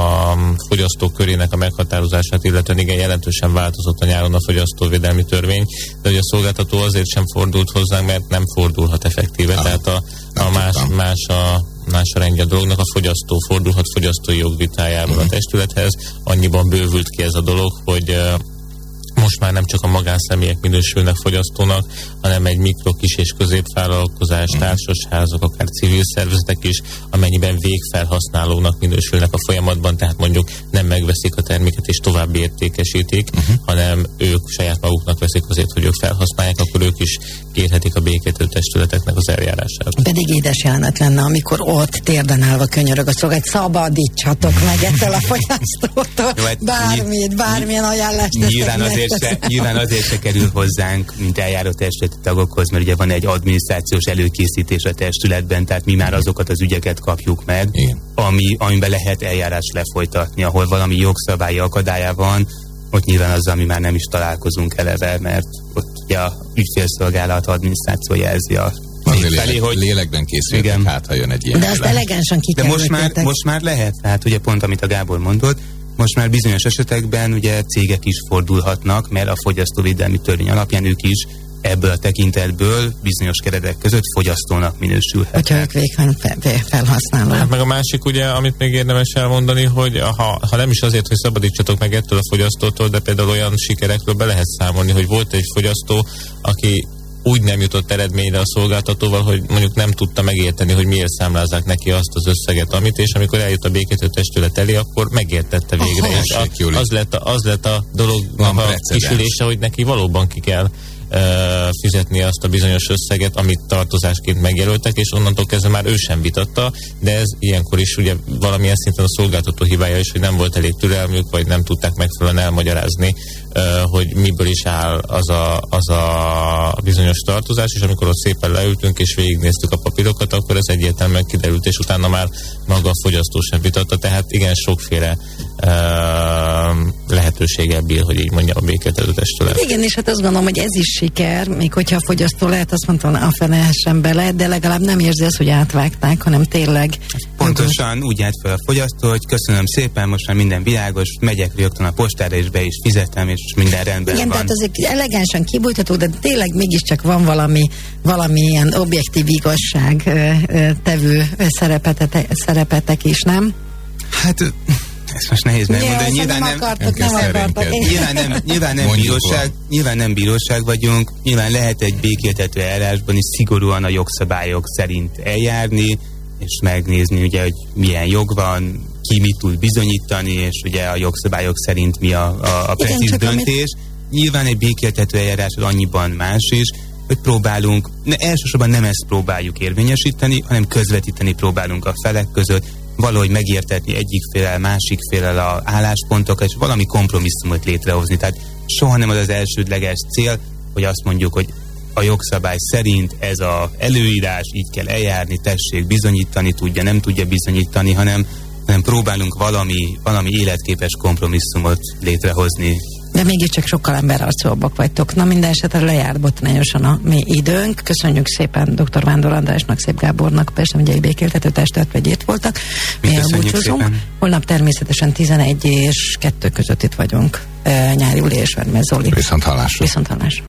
Speaker 4: a fogyasztók körének a meghatározását, illetve igen, jelentősen változott a nyáron a fogyasztóvédelmi törvény, de hogy a szolgáltató azért sem fordult hozzánk, mert nem fordulhat effektíve, ah, tehát a, a más, más a más a rendje a dolognak, a fogyasztó fordulhat fogyasztói jogvitájában uh-huh. a testülethez, annyiban bővült ki ez a dolog, hogy uh, most már nem csak a magánszemélyek minősülnek fogyasztónak, hanem egy mikro, kis és középvállalkozás, uh-huh. társasházak, akár civil szervezetek is, amennyiben végfelhasználónak minősülnek a folyamatban, tehát mondjuk nem megveszik a terméket és tovább értékesítik, uh-huh. hanem ők saját maguknak veszik azért, hogy ők felhasználják, akkor ők is kérhetik a békéltető testületeknek az eljárását.
Speaker 1: Pedig édes jelenet lenne, amikor ott térden állva könyörög a szolgálat, szabadítsatok meg ettől a fogyasztótól,
Speaker 2: Jó, hát
Speaker 1: bármit, bármilyen ajánlást
Speaker 2: nyilván azért, se, nyilván azért se kerül hozzánk, mint eljáró testületi tagokhoz, mert ugye van egy adminisztrációs előkészítés a testületben, tehát mi már azokat az ügyeket kapjuk meg, ami, amiben lehet eljárás lefolytatni, ahol valami jogszabályi akadálya van, ott nyilván azzal mi már nem is találkozunk eleve, mert ott ugye a ügyfélszolgálat adminisztráció jelzi a
Speaker 3: Azért
Speaker 2: felé,
Speaker 3: lélek,
Speaker 2: hogy
Speaker 3: lélekben készültek, hát ha jön egy ilyen.
Speaker 1: De azt elegánsan ki
Speaker 2: De
Speaker 1: kell
Speaker 2: most már,
Speaker 1: ötletek.
Speaker 2: most már lehet, tehát ugye pont amit a Gábor mondott, most már bizonyos esetekben ugye cégek is fordulhatnak, mert a fogyasztóvédelmi törvény alapján ők is ebből a tekintetből bizonyos keretek között fogyasztónak minősülhetnek.
Speaker 1: Hogyha ők végben felhasználó.
Speaker 4: Hát meg a másik ugye, amit még érdemes elmondani, hogy ha, ha nem is azért, hogy szabadítsatok meg ettől a fogyasztótól, de például olyan sikerekről be lehet számolni, hogy volt egy fogyasztó, aki úgy nem jutott eredményre a szolgáltatóval, hogy mondjuk nem tudta megérteni, hogy miért számlázzák neki azt az összeget, amit, és amikor eljut a békéltető testület elé, akkor megértette végre.
Speaker 3: Aha,
Speaker 4: és a, az, lett a, az lett a dolognak a kisülése, hogy neki valóban ki kell uh, fizetni azt a bizonyos összeget, amit tartozásként megjelöltek, és onnantól kezdve már ő sem vitatta, de ez ilyenkor is ugye valamilyen szinten a szolgáltató hibája is, hogy nem volt elég türelmük, vagy nem tudták megfelelően elmagyarázni, uh, hogy miből is áll az a, az a bizonyos tartozás, és amikor ott szépen leültünk és végignéztük a papírokat, akkor ez egyértelműen kiderült, és utána már maga a fogyasztó sem vitatta, tehát igen, sokféle uh, lehet jelentőséggel bír, hogy így mondja a békéltetőtestület.
Speaker 1: Igen, és hát azt gondolom, hogy ez is siker, még hogyha a fogyasztó lehet, azt mondtam, a fene essen bele, de legalább nem érzi azt, hogy átvágták, hanem tényleg...
Speaker 2: Pontosan úgy állt fel a fogyasztó, hogy köszönöm szépen, most már minden világos, megyek rögtön a postára, és be is fizetem, és minden rendben
Speaker 1: Igen,
Speaker 2: van.
Speaker 1: tehát azért elegánsan kibújtható, de tényleg mégiscsak van valami, valami ilyen objektív igazság tevő szerepetek, szerepetek is, nem?
Speaker 2: Hát... Ezt most nehéz megmondani. Nyilván
Speaker 1: nem, akartok, nem akartok.
Speaker 2: Nyilván nem, nyilván nem bíróság, nyilván nem bíróság vagyunk, nyilván lehet egy békéltető eljárásban is szigorúan a jogszabályok szerint eljárni, és megnézni ugye, hogy milyen jog van, ki mit tud bizonyítani, és ugye a jogszabályok szerint mi a, a, a precíz döntés. Amit... Nyilván egy békéltető eljárás annyiban más is, hogy próbálunk, ne, elsősorban nem ezt próbáljuk érvényesíteni, hanem közvetíteni próbálunk a felek között, valahogy megértetni egyik félel, másik félel a álláspontokat, és valami kompromisszumot létrehozni. Tehát soha nem az az elsődleges cél, hogy azt mondjuk, hogy a jogszabály szerint ez az előírás, így kell eljárni, tessék bizonyítani, tudja, nem tudja bizonyítani, hanem, hanem próbálunk valami, valami életképes kompromisszumot létrehozni.
Speaker 1: De mégiscsak sokkal emberarcúbbak vagytok. Na, minden esetre lejárt botrányosan a mi időnk. Köszönjük szépen dr. Vándor Andrásnak, Szép Gábornak, Pest megyei békéltető testület, hogy itt voltak. Mi elbúcsúzunk. Holnap természetesen tizenegy és kettő között itt vagyunk. E, Nyári Uli és Vermez Zoli.
Speaker 3: Viszont hallásra.
Speaker 1: Viszont hallásra.